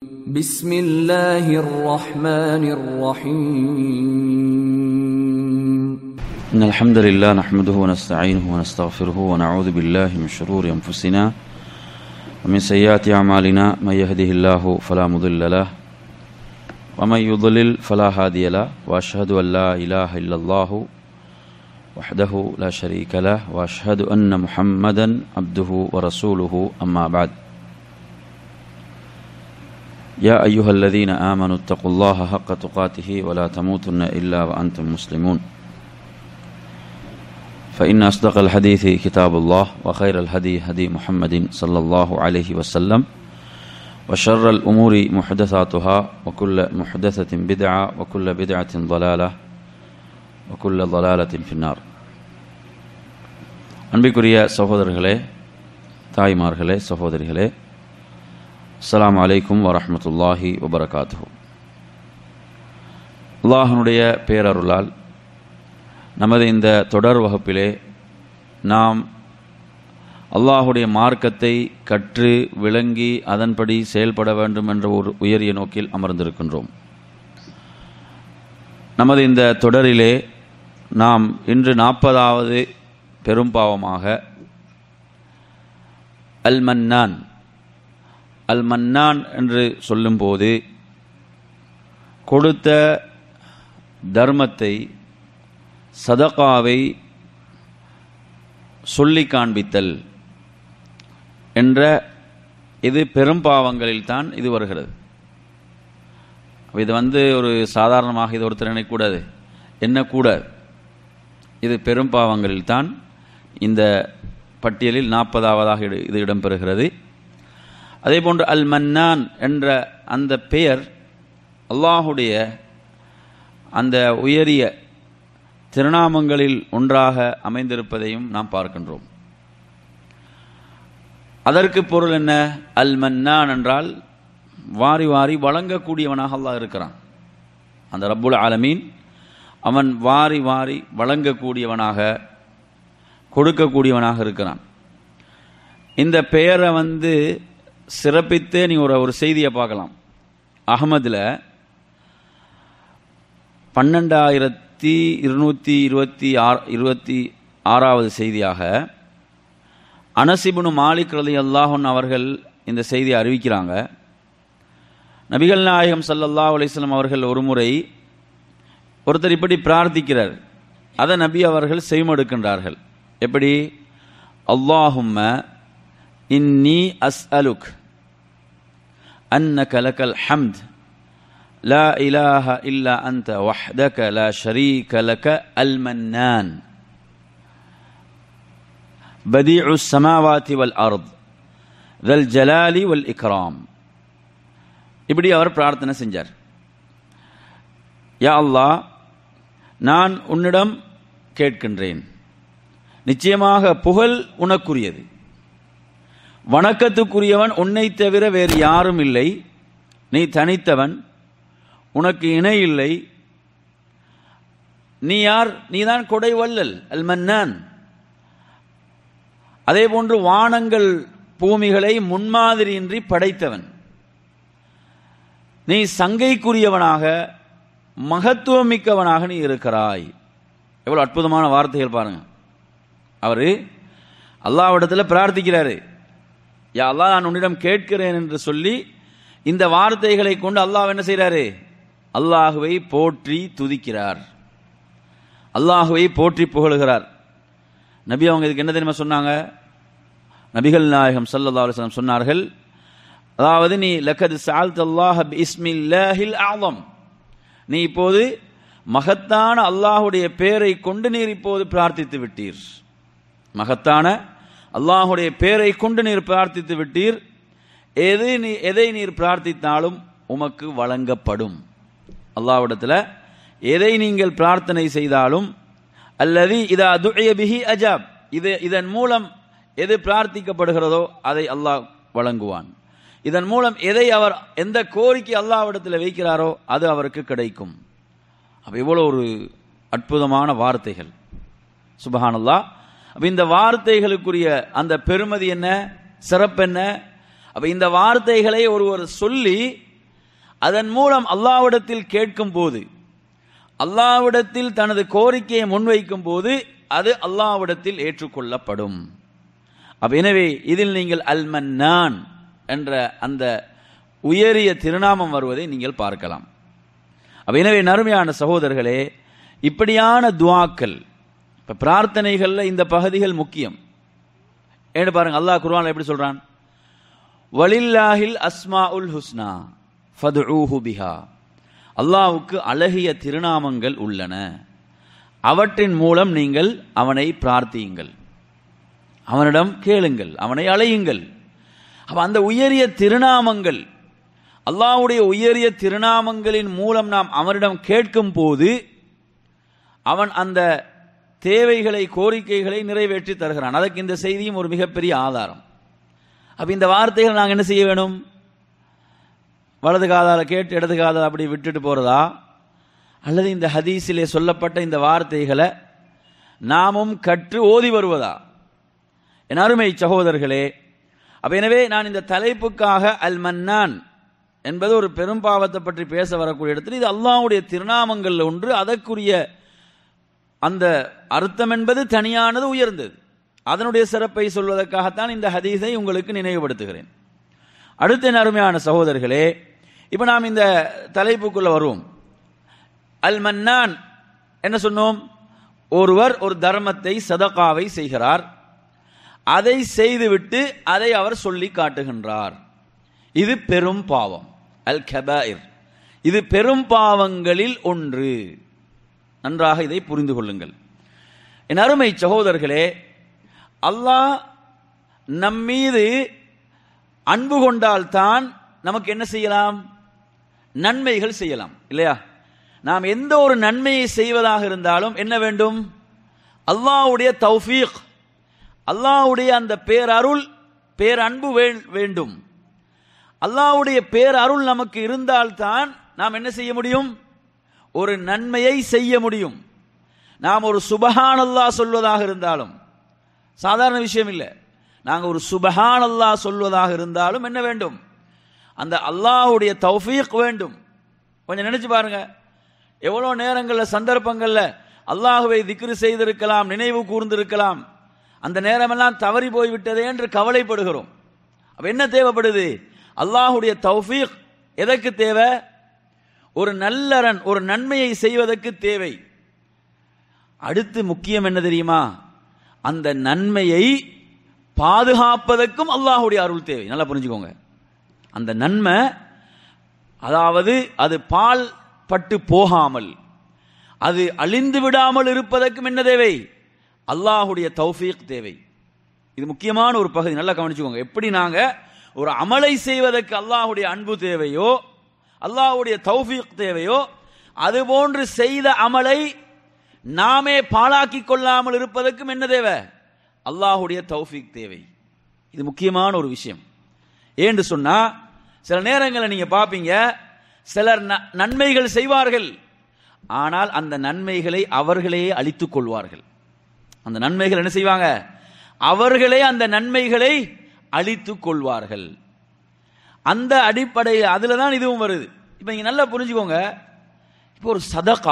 بسم الله الرحمن الرحيم إن الحمد لله نحمده ونستعينه ونستغفره ونعوذ بالله من شرور أنفسنا ومن سيئات أعمالنا من يهده الله فلا مضل له ومن يضلل فلا هادي له وأشهد أن لا إله إلا الله وحده لا شريك له وأشهد أن محمدا عبده ورسوله أما بعد يا أيها الذين آمنوا اتقوا الله حق تقاته ولا تموتن إلا وأنتم مسلمون فإن أصدق الحديث كتاب الله وخير الهدي هدي محمد صلى الله عليه وسلم وشر الأمور محدثاتها وكل محدثة بدعة وكل بدعة ضلالة وكل ضلالة في النار. அன்பிற்குரிய சகோதரர்களே, தாய்மார்களே, சகோதரிகளே, அஸ்ஸலாமு அலைக்கும் வரஹ்மத்துல்லாஹி வபரகாத்துஹு. அல்லாஹ்வுடைய பேரருளால் நமது இந்த தொடர் வகுப்பிலே நாம் அல்லாஹுடைய மார்க்கத்தை கற்று விளங்கி அதன்படி செயல்பட வேண்டும் என்ற ஒரு உயரிய நோக்கில் அமர்ந்திருக்கின்றோம். நமது இந்த தொடரிலே நாம் இன்று 40வது பெரும்பாவமாக அல் மன்னான் என்று சொல்லும்போது கொடுத்த தர்மத்தை, சதகாவை சொல்லி காண்பித்தல் என்ற இது பெரும்பாவங்களில்தான் இது வருகிறது. இது ஒரு சாதாரணமாக இது ஒருத்தர் நினைக்கூடாது, எண்ணக்கூடாது. இது பெரும்பாவங்களில்தான் இந்த பட்டியலில் 40வதாக இது இடம்பெறுகிறது. அதே போன்று அல் மன்னான் என்ற அந்த பெயர் அல்லாஹுடைய அந்த உயரிய திருநாமங்களில் ஒன்றாக அமைந்திருப்பதையும் நாம் பார்க்கின்றோம். அதற்கு பொருள் என்ன? அல் மன்னான் என்றால் வாரி வாரி வழங்கக்கூடியவனாக அல்லாஹ் இருக்கிறான். அந்த ரப்புல் ஆலமீன் அவன் வாரி வாரி வழங்கக்கூடியவனாக, கொடுக்கக்கூடியவனாக இருக்கிறான். இந்த பெயரை சிறப்பித்து நீங்கள் ஒரு செய்தியை பார்க்கலாம். அஹ்மதில் 12226வது செய்தியாக அனஸ் இப்னு மாலிக் ரலியல்லாஹு அன்ஹு அவர்கள் இந்த செய்தியை அறிவிக்கிறாங்க. நபிகள் நாயகம் ஸல்லல்லாஹு அலைஹி வஸல்லம் அவர்கள் ஒரு முறை ஒருத்தர் இப்படி பிரார்த்திக்கிறார். அதை நபி அவர்கள் செய்மடுக்கின்றார்கள். எப்படி? அல்லாஹும்ம இன்னி அஸ்அலுக் அன்னக லக்கல் ஹம்த் லா இலாஹ இல்லா அன்த வஹ்தக லா ஷரீக லக அல் மன்னான் பதீஉ ஸமாவாதி வல் அர்த் தல் ஜலாலி வல் இக்ராம். இப்படி அவர் பிரார்த்தனை செஞ்சார். யா அல்லாஹ், நான் உன்னிடம் கேட்கின்றேன், நிச்சயமாக புகழ் உனக்குரியது, வணக்கத்துக்குரியவன் உன்னை தவிர வேறு யாரும் இல்லை, நீ தனித்தவன், உனக்கு இணை இல்லை, நீ யார்? நீதான் கொடை வல்லல், அல் மன்னான். அதே போன்று வானங்கள் பூமிகளை முன்மாதிரியின்றி படைத்தவன், நீ சங்கைக்குரியவனாக மகத்துவம் மிக்கவனாக நீ இருக்கிறாய். எவ்வளவு அற்புதமான வார்த்தைகள் பாருங்க. அவரு அல்லாஹ்விடத்தில் பிரார்த்திக்கிறாரு. யா அல்லாஹ், நான் உன்னிடம் கேட்கிறேன் என்று சொல்லி இந்த வார்த்தைகளை கொண்டு அல்லாஹ் என்ன செய்கிறாரு? அல்லாஹுவை போற்றி துதிக்கிறார், அல்லாஹுவை போற்றி புகழுகிறார். நபி அவங்க இதுக்கு என்ன தெரியுமா சொன்னாங்க? நபிகள் நாயகம் ஸல்லல்லாஹு அலைஹி வஸல்லம் சொன்னார்கள், அதாவது நீ லக்கத் சஅல்தல்லாஹ பிஸ்மில்லாஹில் அஸம், நீ இப்போது மகத்தான அல்லாஹுடைய பெயரை கொண்டு நீர் இப்போது பிரார்த்தித்து விட்டீர். மகத்தான அல்லாஹுடைய பெயரை கொண்டு நீர் பிரார்த்தித்து விட்டீர். எதை நீர் பிரார்த்தித்தாலும் உமக்கு வழங்கப்படும். அல்லாஹ்விடத்தில் எதை நீங்கள் பிரார்த்தனை செய்தாலும், அல்லதி இதா துஇய பிஹி அஜாப், இதன் மூலம் எது பிரார்த்திக்கப்படுகிறதோ அதை அல்லாஹ் வழங்குவான். இதன் மூலம் அவர் எந்த கோரிக்கை அல்லாஹ்விடத்தில் வைக்கிறாரோ அது அவருக்கு கிடைக்கும். அப்ப இவ்வளவு ஒரு அற்புதமான வார்த்தைகள். சுப்ஹானல்லாஹ். அப்ப இந்த வார்த்தைகளுக்குரிய அந்த பெருமதி என்ன, சிறப்பு என்ன? அப்ப இந்த வார்த்தைகளை ஒருவர் சொல்லி அதன் மூலம் அல்லாஹ்விடத்தில் கேட்கும் போது, அல்லாஹ்விடத்தில் தனது கோரிக்கையை முன்வைக்கும் போது அது அல்லாஹ்விடத்தில் ஏற்றுக்கொள்ளப்படும். எனவே இதில் நீங்கள் அல் மன்னான் என்ற அந்த உயரிய திருநாமம் வருவதை நீங்கள் பார்க்கலாம். எனவே நறுமையான சகோதரர்களே, இப்படியான துஆக்கள், இப்போ பிரார்த்தனைகளில் இந்த பகுதிகள் முக்கியம். ஏன்னு பாருங்க, அல்லாஹ் குர்ஆன்ல எப்படி சொல்றான், வலில்லாஹில் அஸ்மாஉல் ஹுஸ்னா ஃபதுஊஹு பிஹா. அல்லாஹ்வுக்கு அழகிய திருநாமங்கள் உள்ளன, அவற்றின் மூலம் நீங்கள் அவனை பிரார்த்தியுங்கள், அவனிடம் கேளுங்கள், அவனை அழையுங்கள். அப்ப அந்த உயரிய திருநாமங்கள், அல்லாஹ்வுடைய உயரிய திருநாமங்களின் மூலம் நாம் அவனிடம் கேட்கும் போது அவன் அந்த தேவைகளை, கோரிக்கைகளை நிறைவேற்றி தருகிறான். அதற்கு இந்த செய்தியும் ஒரு மிகப்பெரிய ஆதாரம். அப்ப இந்த வார்த்தைகள் நாங்கள் என்ன செய்ய வேணும்? வலது காதால கேட்டு இடது காதால் அப்படி விட்டுட்டு போறதா, அல்லது இந்த ஹதீஸிலே சொல்லப்பட்ட இந்த வார்த்தைகளை நாமும் கற்று ஓதி வருவதா? என் அருமை சகோதரர்களே, அப்ப எனவே நான் இந்த தலைப்புக்காக அல் மன்னான் என்பது ஒரு பெரும் பாவத்தை பற்றி பேச வரக்கூடிய இடத்தில் இது அல்லாஹ்வுடைய திருநாமங்கள் ஒன்று, அதற்குரிய அந்த அர்த்தம் என்பது தனியானது, உயர்ந்தது. அதனுடைய சிறப்பை சொல்வதற்காகத்தான் இந்த ஹதீஸை உங்களுக்கு நினைவுபடுத்துகிறேன். அடுத்த அருமையான சகோதரர்களே, இப்ப நாம் இந்த தலைப்புக்குள்ள வருவோம். அல் மன்னான் என்ன சொன்னோம்? ஒருவர் ஒரு தர்மத்தை, சதகாவை செய்கிறார், அதை செய்துவிட்டு அதை அவர் சொல்லி காட்டுகின்றார். இது பெரும் பாவம், அல் கபாயிர். இது பெரும் பாவங்களில் ஒன்று. நன்றாக இதை புரிந்து கொள்ளுங்கள். என் அருமை சகோதரர்களே, அல்லாஹ் நம்மீது அன்பு கொண்டால்தான் நமக்கு என்ன செய்யலாம்? நன்மைகள் செய்யலாம், இல்லையா? நாம் எந்த ஒரு நன்மையை செய்வதாக இருந்தாலும் என்ன வேண்டும்? அல்லாஹ்வுடைய தௌஃபீக், அல்லாஹ்வுடைய அந்த பேரருள், பேரன்பு வேண்டும். அல்லாஹ்வுடைய பேரருள் நமக்கு இருந்தால்தான் நாம் என்ன செய்ய முடியும்? ஒரு நன்மையை செய்ய முடியும். நாம் ஒரு சுபஹானல்லாஹ் சொல்வதாக இருந்தாலும், சாதாரண விஷயம் இல்லை, நாங்கள் ஒரு சுபஹானல்லாஹ் சொல்வதாக இருந்தாலும் என்ன வேண்டும்? அந்த அல்லாஹ்வுடைய தௌஃபீக் வேண்டும். கொஞ்சம் நினைச்சு பாருங்க, எவ்வளோ நேரங்களில், சந்தர்ப்பங்களில் அல்லாஹுவை திக்ரு செய்திருக்கலாம், நினைவு கூர்ந்திருக்கலாம், அந்த நேரமெல்லாம் தவறி போய்விட்டதே என்று கவலைப்படுகிறோம். அப்ப என்ன தேவைப்படுது? அல்லாஹுடைய தௌஃபீக். எதற்கு தேவை? ஒரு நல்லறன், ஒரு நன்மையை செய்வதற்கு தேவை. அடுத்து முக்கியம் என்ன தெரியுமா? அந்த நன்மையை பாதுகாப்பதற்கும் அல்லாஹுடைய அருள் தேவை. நல்லா புரிஞ்சுக்கோங்க. அந்த நன்மை, அதாவது அது பால் பட்டு போகாமல், அது அழிந்து விடாமல் இருப்பதற்கும் என்ன தேவை? அல்லாஹுடைய தௌஃபீக் தேவை. இது முக்கியமான ஒரு பகுதி, நல்லா கவனிச்சுக்கோங்க. எப்படி நாங்க ஒரு அமலை செய்வதற்கு அல்லாஹுடைய அன்பு தேவையோ, அல்லாஹுடைய தௌஃபீக் தேவையோ, அதுபோன்று செய்த அமலை நாமே பாழாக்கி கொள்ளாமல் இருப்பதற்கும் என்ன தேவை? அல்லாஹுடைய தௌஃபீக் தேவை. இது முக்கியமான ஒரு விஷயம். ஏன்னு சொன்னா, சில நேரங்களில் நீங்க பாப்பீங்க, சிலர் நன்மைகள் செய்வார்கள், ஆனால் அந்த நன்மைகளை அவர்களே அழித்துக் கொள்வார்கள். அந்த நன்மைகள் என்ன செய்வாங்க? அவர்களே அந்த நன்மைகளை அழித்துக் கொள்வார்கள். அந்த அடிப்படையில் அதுல தான் இதுவும் வருது. இப்ப நீங்க நல்லா புரிஞ்சுக்கோங்க. இப்போ ஒரு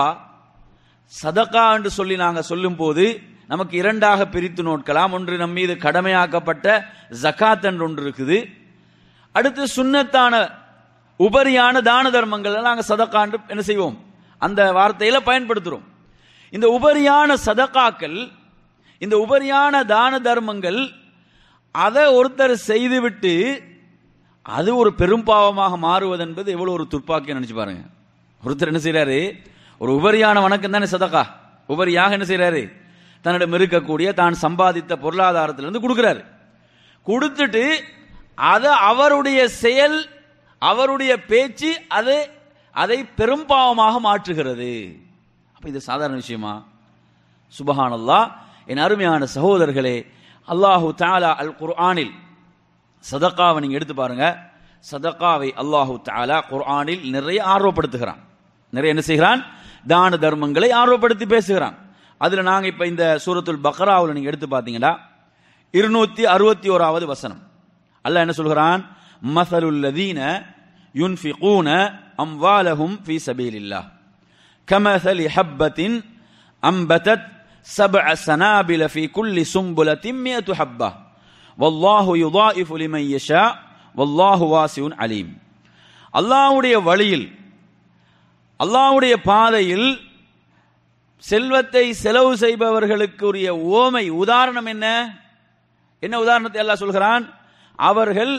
சதகா என்று சொல்லி நாங்கள் சொல்லும் போது நமக்கு இரண்டாக பிரித்து நோக்கலாம். ஒன்று நம் மீது கடமையாக்கப்பட்ட ஜகாத் என்று ஒன்று இருக்குது. அடுத்து சுன்னத்தான உபரியான தான தர்மங்கள் நாங்கள் சதகா என்று என்ன செய்வோம்? அந்த வார்த்தையில பயன்படுத்துறோம். இந்த உபரியான சதகாக்கள், இந்த உபரியான தான தர்மங்கள், அதை ஒருத்தர் செய்துவிட்டு அது ஒரு பெரும் பாவமாக மாறுவது என்பது எவ்வளவு ஒரு துப்பாக்கி நினைச்சு பாருங்க. ஒருத்தர் என்ன செய்யறாரு? ஒரு உபரியான வணக்கம் தானே சதகா. உபரியாக என்ன செய்யறாரு? தன்னிடம் இருக்கக்கூடிய தான் சம்பாதித்த பொருளாதாரத்திலிருந்து கொடுக்கிறாரு. கொடுத்துட்டு அதை அவருடைய செயல், அவருடைய பேச்சு அதை பெரும் பாவமாக மாற்றுகிறது. அப்ப இது சாதாரண விஷயமா? சுபஹானல்லாஹ். என் அருமையான சகோதரர்களே, அல்லாஹு தஆலா அல் குர்ஆனில் சதகாவை நீங்க எடுத்து பாருங்க. சதகாவை அல்லாஹு தஆலா குர்ஆனில் நிறைய ஆர்வப்படுத்துகிறான். நிறைய என்ன செய்கிறான்? தான தர்மங்களை ஆர்வப்படுத்தி பேசுகிறான். அதுல நாங்க இப்ப இந்த சூரத்துல் பக்ராவுல நீங்க எடுத்து பாத்தீங்கன்னா 261வது வசனம், அல்லாஹ் என்ன சொல்கிறான்? மஸலுல் லதீன யுன்ஃபிகூன அம்வாலஹும் ஃபீ சபீலில்லாஹ் கமஸலி ஹப்பத்தின் அம்பதத் சப்அ ஸனாபில ஃபீ குல்லி சும்புலத்தின் மியத்து ஹப்பா வல்லாஹு யுதாயிஃபு லிமன் யஷா வல்லாஹு வாசிஉன் அலீம். அல்லாஹ்வுடைய வழியில், அல்லாஹ்வுடைய பாதையில் செல்வத்தை செலவு செய்பவர்களுக்குரிய ஓமை உதாரணம் என்ன? என்ன உதாரணத்தை அல்லாஹ் சொல்கிறான்? அவர்கள்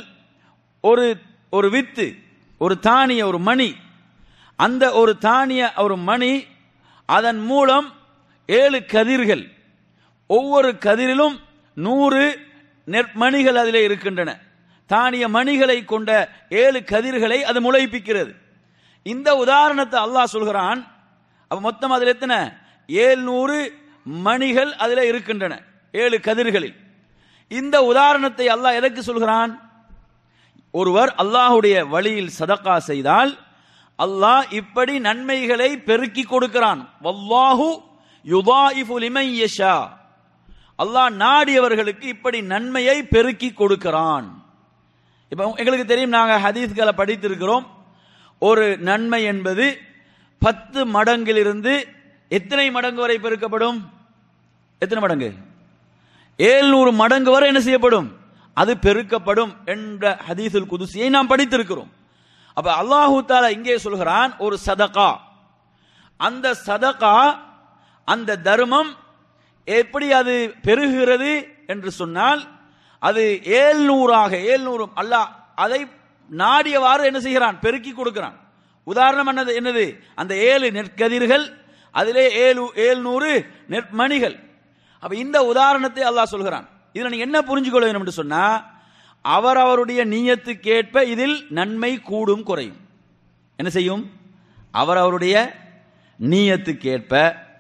ஒரு வித்து, ஒரு தானிய, ஒரு மணி, அந்த ஒரு தானிய ஒரு மணி, அதன் மூலம் 7 கதிர்கள், ஒவ்வொரு கதிரிலும் 100 நெற்மணிகள் அதிலே இருக்கின்றன. தானிய மணிகளை கொண்ட 7 கதிர்களை அது முளைப்பிக்கிறது. இந்த உதாரணத்தை அல்லாஹ் சொல்கிறான். அப்ப மொத்தம் அதில் எத்தனை? 700 மணிகள் அதில் இருக்கின்றன 7 கதிர்களில். இந்த உதாரணத்தை அல்லாஹ் எதற்கு சொல்கிறான்? ஒருவர் அல்லாஹுடைய வழியில் சதகா செய்தால் அல்லாஹ் இப்படி நன்மைகளை பெருக்கி கொடுக்கிறான். வல்லாஹு யுதாயிஃபு லிமன் யஷா, அல்லாஹ் நாடியவர்களுக்கு இப்படி நன்மையை பெருக்கி கொடுக்கிறான். இப்ப எங்களுக்கு தெரியும், நாங்கள் ஹதீஸ்களை படித்திருக்கிறோம். ஒரு நன்மை என்பது 10 மடங்கிலிருந்து எத்தனை மடங்கு வரை பெருக்கப்படும்? எத்தனை மடங்கு? 700 மடங்கு வரை என்ன செய்யப்படும்? அது பெருக்கப்படும் என்ற ஹதீஸுல் குதுசியை நாம் படித்திருக்கிறோம். அப்ப அல்லாஹு தஆலா இங்கே சொல்கிறான், ஒரு சதகா, அந்த சதகா, அந்த தர்மம் எப்படி அது பெருகிறது என்று சொன்னால், அது 700 அல்லாஹ் அதை நாடியவாறு என்ன செய்கிறான்? பெருக்கி கொடுக்கிறான். உதாரணம் என்னது? அந்த 7 நெற்கதிர்கள், அதிலே 700 நெற்மணிகள். அப்ப இந்த உதாரணத்தை அல்லாஹ் சொல்கிறான். இதுல நீங்க என்ன புரிஞ்சுக்கொள்ள வேண்டும் என்று சொன்னா, அவருடைய நியத்துக்கேற்ப இதில் நன்மை கூடும் குறையும். என்ன செய்யும்? அவருடைய நியத்துக்கேற்ப,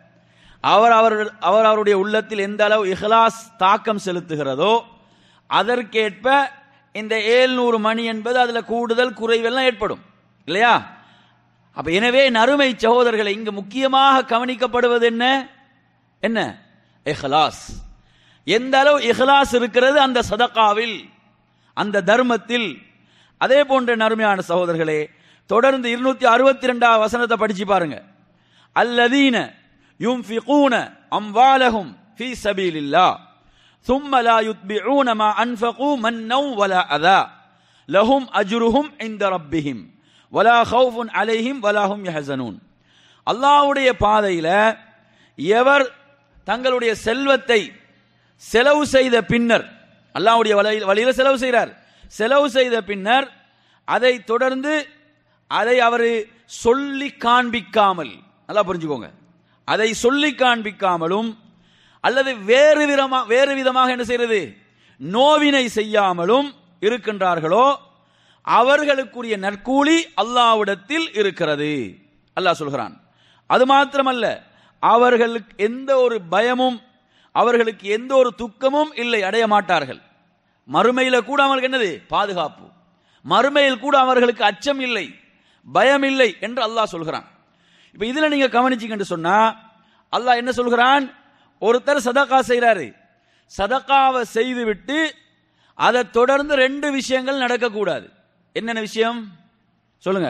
அவருடைய உள்ளத்தில் எந்த அளவு இஹ்லாஸ் தாக்கம் செலுத்துகிறதோ அதற்கேற்ப இந்த 700 மணி என்பது அதுல கூடுதல் குறைவெல்லாம் ஏற்படும் இல்லையா? அப்ப எனவே நறுமை சகோதரர்களை, இங்கு முக்கியமாக கவனிக்கப்படுவது என்ன? இஹ்லாஸ். எந்த அளவு இஹ்லாஸ் இருக்கிறது அந்த சதகாவில், அந்த தர்மத்தில். அதே போன்ற நறுமையான சகோதரர்களே, தொடர்ந்து 262 வசனத்தை படிச்சு பாருங்க. அல்லதீன யுன்ஃபிகூன அம்வாலஹும் ஃபீ சபீலில்லாஹ் ثم لا يتبعون ما أنفقوا منا ولا أذى لهم أجرهم عند ربهم ولا خوف عليهم ولا هم يحزنون. அல்லாஹ்வுடைய பாதையில எவர் தங்களுடைய செல்வத்தை செலவு செய்த பின்னர், அல்லாஹ்வுடைய வழியில செலவு செய்கிறார், செலவு செய்த பின்னர் அதை தொடர்ந்து அதை அவர் சொல்லி காண்பிக்காமல், நல்லா புரிஞ்சுக்கோங்க, அதை சொல்லி காண்பிக்காமலும் அல்லது வேறு விதமாக என்ன செய்யறது, நோவினை செய்யாமலும் இருக்கின்றார்களோ அவர்களுக்குரிய நற்கூலி அல்லாஹ்விடத்தில் இருக்கிறது. அல்லாஹ் சொல்கிறான். அது மாத்திரமல்ல, அவர்களுக்கு எந்த ஒரு பயமும், அவர்களுக்கு எந்த ஒரு துக்கமும் இல்லை, அடைய மாட்டார்கள். மறுமையில கூட அவர்களுக்கு என்னது? பாதுகாப்பு. மறுமையில் கூட அவர்களுக்கு அச்சம் இல்லை, பயம் இல்லை என்று அல்லாஹ் சொல்கிறான். இப்ப இதுல நீங்க கவனிச்சீங்கன்னு சொன்னா, அல்லாஹ் என்ன சொல்கிறான்? ஒருத்தர் சதகா செய்யறாரு, சதகாவை செய்துவிட்டு அதை தொடர்ந்து 2 விஷயங்கள் நடக்கக்கூடாது. என்னென்ன விஷயம் சொல்லுங்க?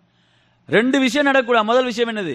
2 விஷயம் நடக்கக்கூடாது. முதல் விஷயம் என்னது?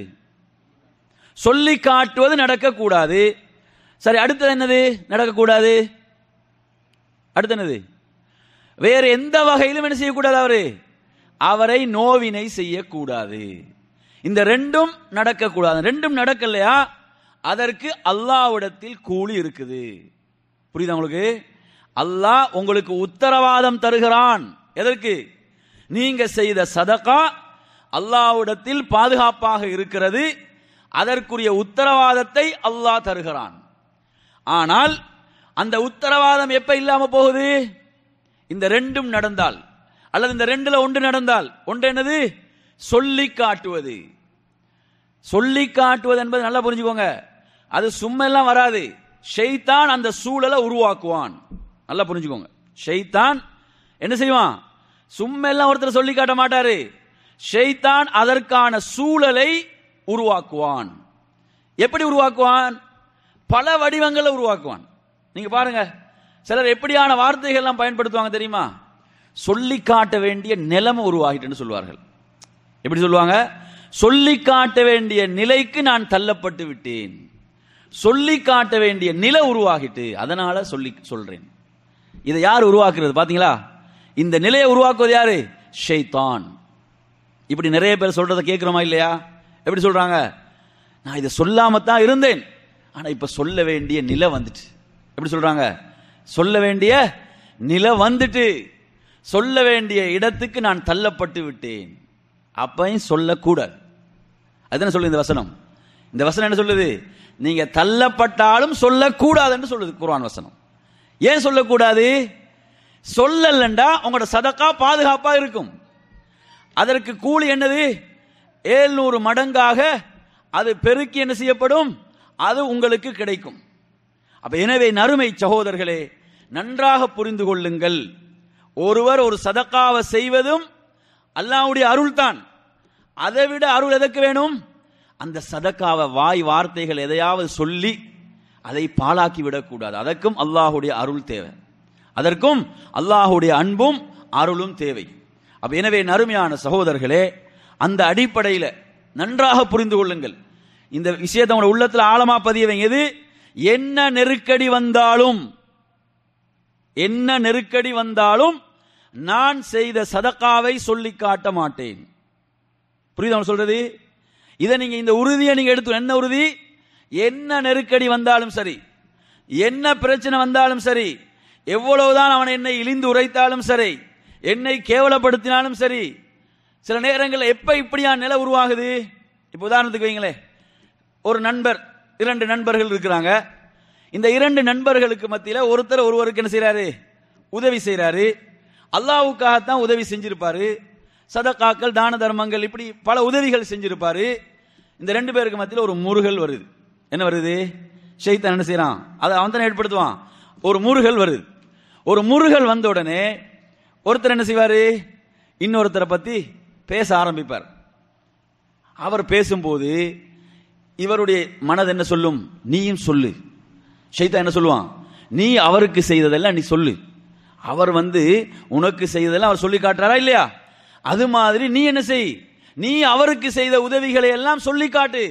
சொல்லி காட்டுவது நடக்கக்கூடாது. சரி, அடுத்தது என்னது நடக்கக்கூடாது? அடுத்து என்னது? வேற எந்த வகையிலும் என்ன செய்யக்கூடாது? அவரை நோவினை செய்யக்கூடாது. இந்த 2ம் நடக்கக்கூடாது. 2ம் நடக்கலையா அதற்கு அல்லாஹ்விடத்தில் கூலி இருக்குது. புரியுதா உங்களுக்கு? அல்லாஹ் உங்களுக்கு உத்தரவாதம் தருகிறான். எதற்கு? நீங்க செய்த சதகா அல்லாஹ்விடத்தில் பாதுகாப்பாக இருக்கிறது, அதற்குரிய உத்தரவாதத்தை அல்லாஹ் தருகிறான். ஆனால் அந்த உத்தரவாதம் எப்ப இல்லாம போகுது? இந்த 2ம் நடந்தால், அல்லது இந்த 2ல ஒன்று நடந்தால். ஒன்று என்னது? சொல்லி காட்டுவது. சொல்லி காட்டுவது என்பது நல்லா புரிஞ்சுக்கோங்க, அது சும்மா எல்லாம் வராது. ஷைத்தான் அந்த சூழலை உருவாக்குவான். நல்லா புரிஞ்சுக்கோங்க, ஷைத்தான் என்ன செய்வான்? சும்மா எல்லாம் ஒருத்தர் சொல்லி காட்ட மாட்டாரு. ஷைத்தான் அதற்கான சூழலை உருவாக்குவான். எப்படி உருவாக்குவான்? பல வடிவங்களை உருவாக்குவான். நீங்க பாருங்க, சிலர் எப்படியான வார்த்தைகள் எல்லாம் பயன்படுத்துவாங்க தெரியுமா? சொல்லி காட்ட வேண்டிய நிலைமை உருவாகிட்டுன்னு சொல்வார்கள். எப்படி சொல்லுவாங்க? சொல்லி காட்ட வேண்டிய நிலைக்கு நான் தள்ளப்பட்டு விட்டேன், சொல்லி காட்ட வேண்டிய நிலை உருவாகிட்டு, அதனால சொல்றேன். இதை யார் உருவாக்குறது பாத்தீங்களா? இந்த நிலையை உருவாக்குவது யாரு? ஷைத்தான். இப்படி நிறைய பேர் சொல்றதை கேட்கிறோமா இல்லையா? எப்படி சொல்றாங்க? நான் இதை சொல்லாமத்தான் இருந்தேன், ஆனா இப்ப சொல்ல வேண்டிய நிலை வந்துட்டு. எப்படி சொல்றாங்க? சொல்ல வேண்டிய நிலை வந்துட்டு, சொல்ல வேண்டிய இடத்துக்கு நான் தள்ளப்பட்டு விட்டேன், அப்பையும் சொல்லக்கூடாது. அதுன்னு சொல்லு இந்த வசனம். இந்த வசனம் என்ன சொல்லுது? நீங்க தள்ளப்பட்டாலும் சொல்லக்கூடாதுன்னு சொல்லுது குர்ஆன் வசனம். ஏன் சொல்லக்கூடாது? சொல்லலண்டா உங்களோட சதக்கா பாதுகாப்பா இருக்கும். அதற்கு கூலி என்னது? 700 மடங்காக அது பெருக்கி என்ன செய்யப்படும்? அது உங்களுக்கு கிடைக்கும். அப்ப எனவே நறுமை சகோதரர்களே, நன்றாக புரிந்து கொள்ளுங்கள். ஒருவர் ஒரு சதக்காவை செய்வதும் அல்லாஹ்வுடைய அருள் தான். அதை விட அருள் எதற்கு வேணும்? அந்த சதக்காவை வாய் வார்த்தைகள் எதையாவது சொல்லி அதை பாழாக்கி விடக்கூடாது. அதற்கும் அல்லாஹ்வுடைய அருள் தேவை, அதற்கும் அல்லாஹ்வுடைய அன்பும் அருளும் தேவை. அப்ப எனவே நறுமையான சகோதரர்களே, அந்த அடிப்படையில் நன்றாக புரிந்து கொள்ளுங்கள். இந்த விஷயத்தை உங்களோட உள்ளத்தில் ஆழமா பதிய வைங்க. எது என்ன நெருக்கடி வந்தாலும், என்ன நெருக்கடி வந்தாலும் நான் செய்த சதக்காவை சொல்லி காட்ட மாட்டேன். புரியுதா சொல்றது? இதை நீங்க இந்த உறுதியை நீங்க எடுத்து, என்ன உறுதி? என்ன நெருக்கடி வந்தாலும் சரி, என்ன பிரச்சனை வந்தாலும் சரி, எவ்வளவுதான் அவன் என்னை இழிந்து உரைத்தாலும் சரி, என்னை கேவலப்படுத்தினாலும் சரி, சில நேரங்களில் எப்ப இப்படியா நிலை உருவாகுது? இப்ப உதாரணத்துக்கு வைங்களே, ஒரு நண்பர், 2 நண்பர்கள் இருக்கிறாங்க. இந்த 2 நண்பர்களுக்கு மத்தியில் ஒருத்தர் ஒருவருக்கு என்ன செய்யறாரு? உதவி செய்யறாரு. அல்லாஹ்வுக்காகத்தான் உதவி செஞ்சிருப்பாரு, சதகாக்கள் தான தர்மங்கள் இப்படி பல உதவிகள் செஞ்சிருப்பாரு. இந்த 2 பேருக்கு மத்தியில் ஒரு முருகல் வருது. என்ன வருது? ஷைத்தான் என்ன செய்யறான்? அதை அவன் தானே ஏற்படுத்துவான். ஒரு முருகல் வருது. ஒரு முருகல் வந்த உடனே ஒருத்தர் என்ன செய்வாரு? இன்னொருத்தரை பத்தி பேச ஆரம்பிப்பார். அவர் பேசும்போது இவருடைய மனது என்ன சொல்லும்? நீயும் சொல்லு. ஷைத்தான் என்ன சொல்லுவான்? நீ அவருக்கு செய்ததெல்லாம் நீ சொல்லு. அவர் உனக்கு செய்ததெல்லாம் அவர் சொல்லி காட்டுறாரா இல்லையா? அது மாதிரி நீ என்ன செய்? நீ அவருக்கு செய்த உதவிகளை எல்லாம் சொல்லி காட்டு.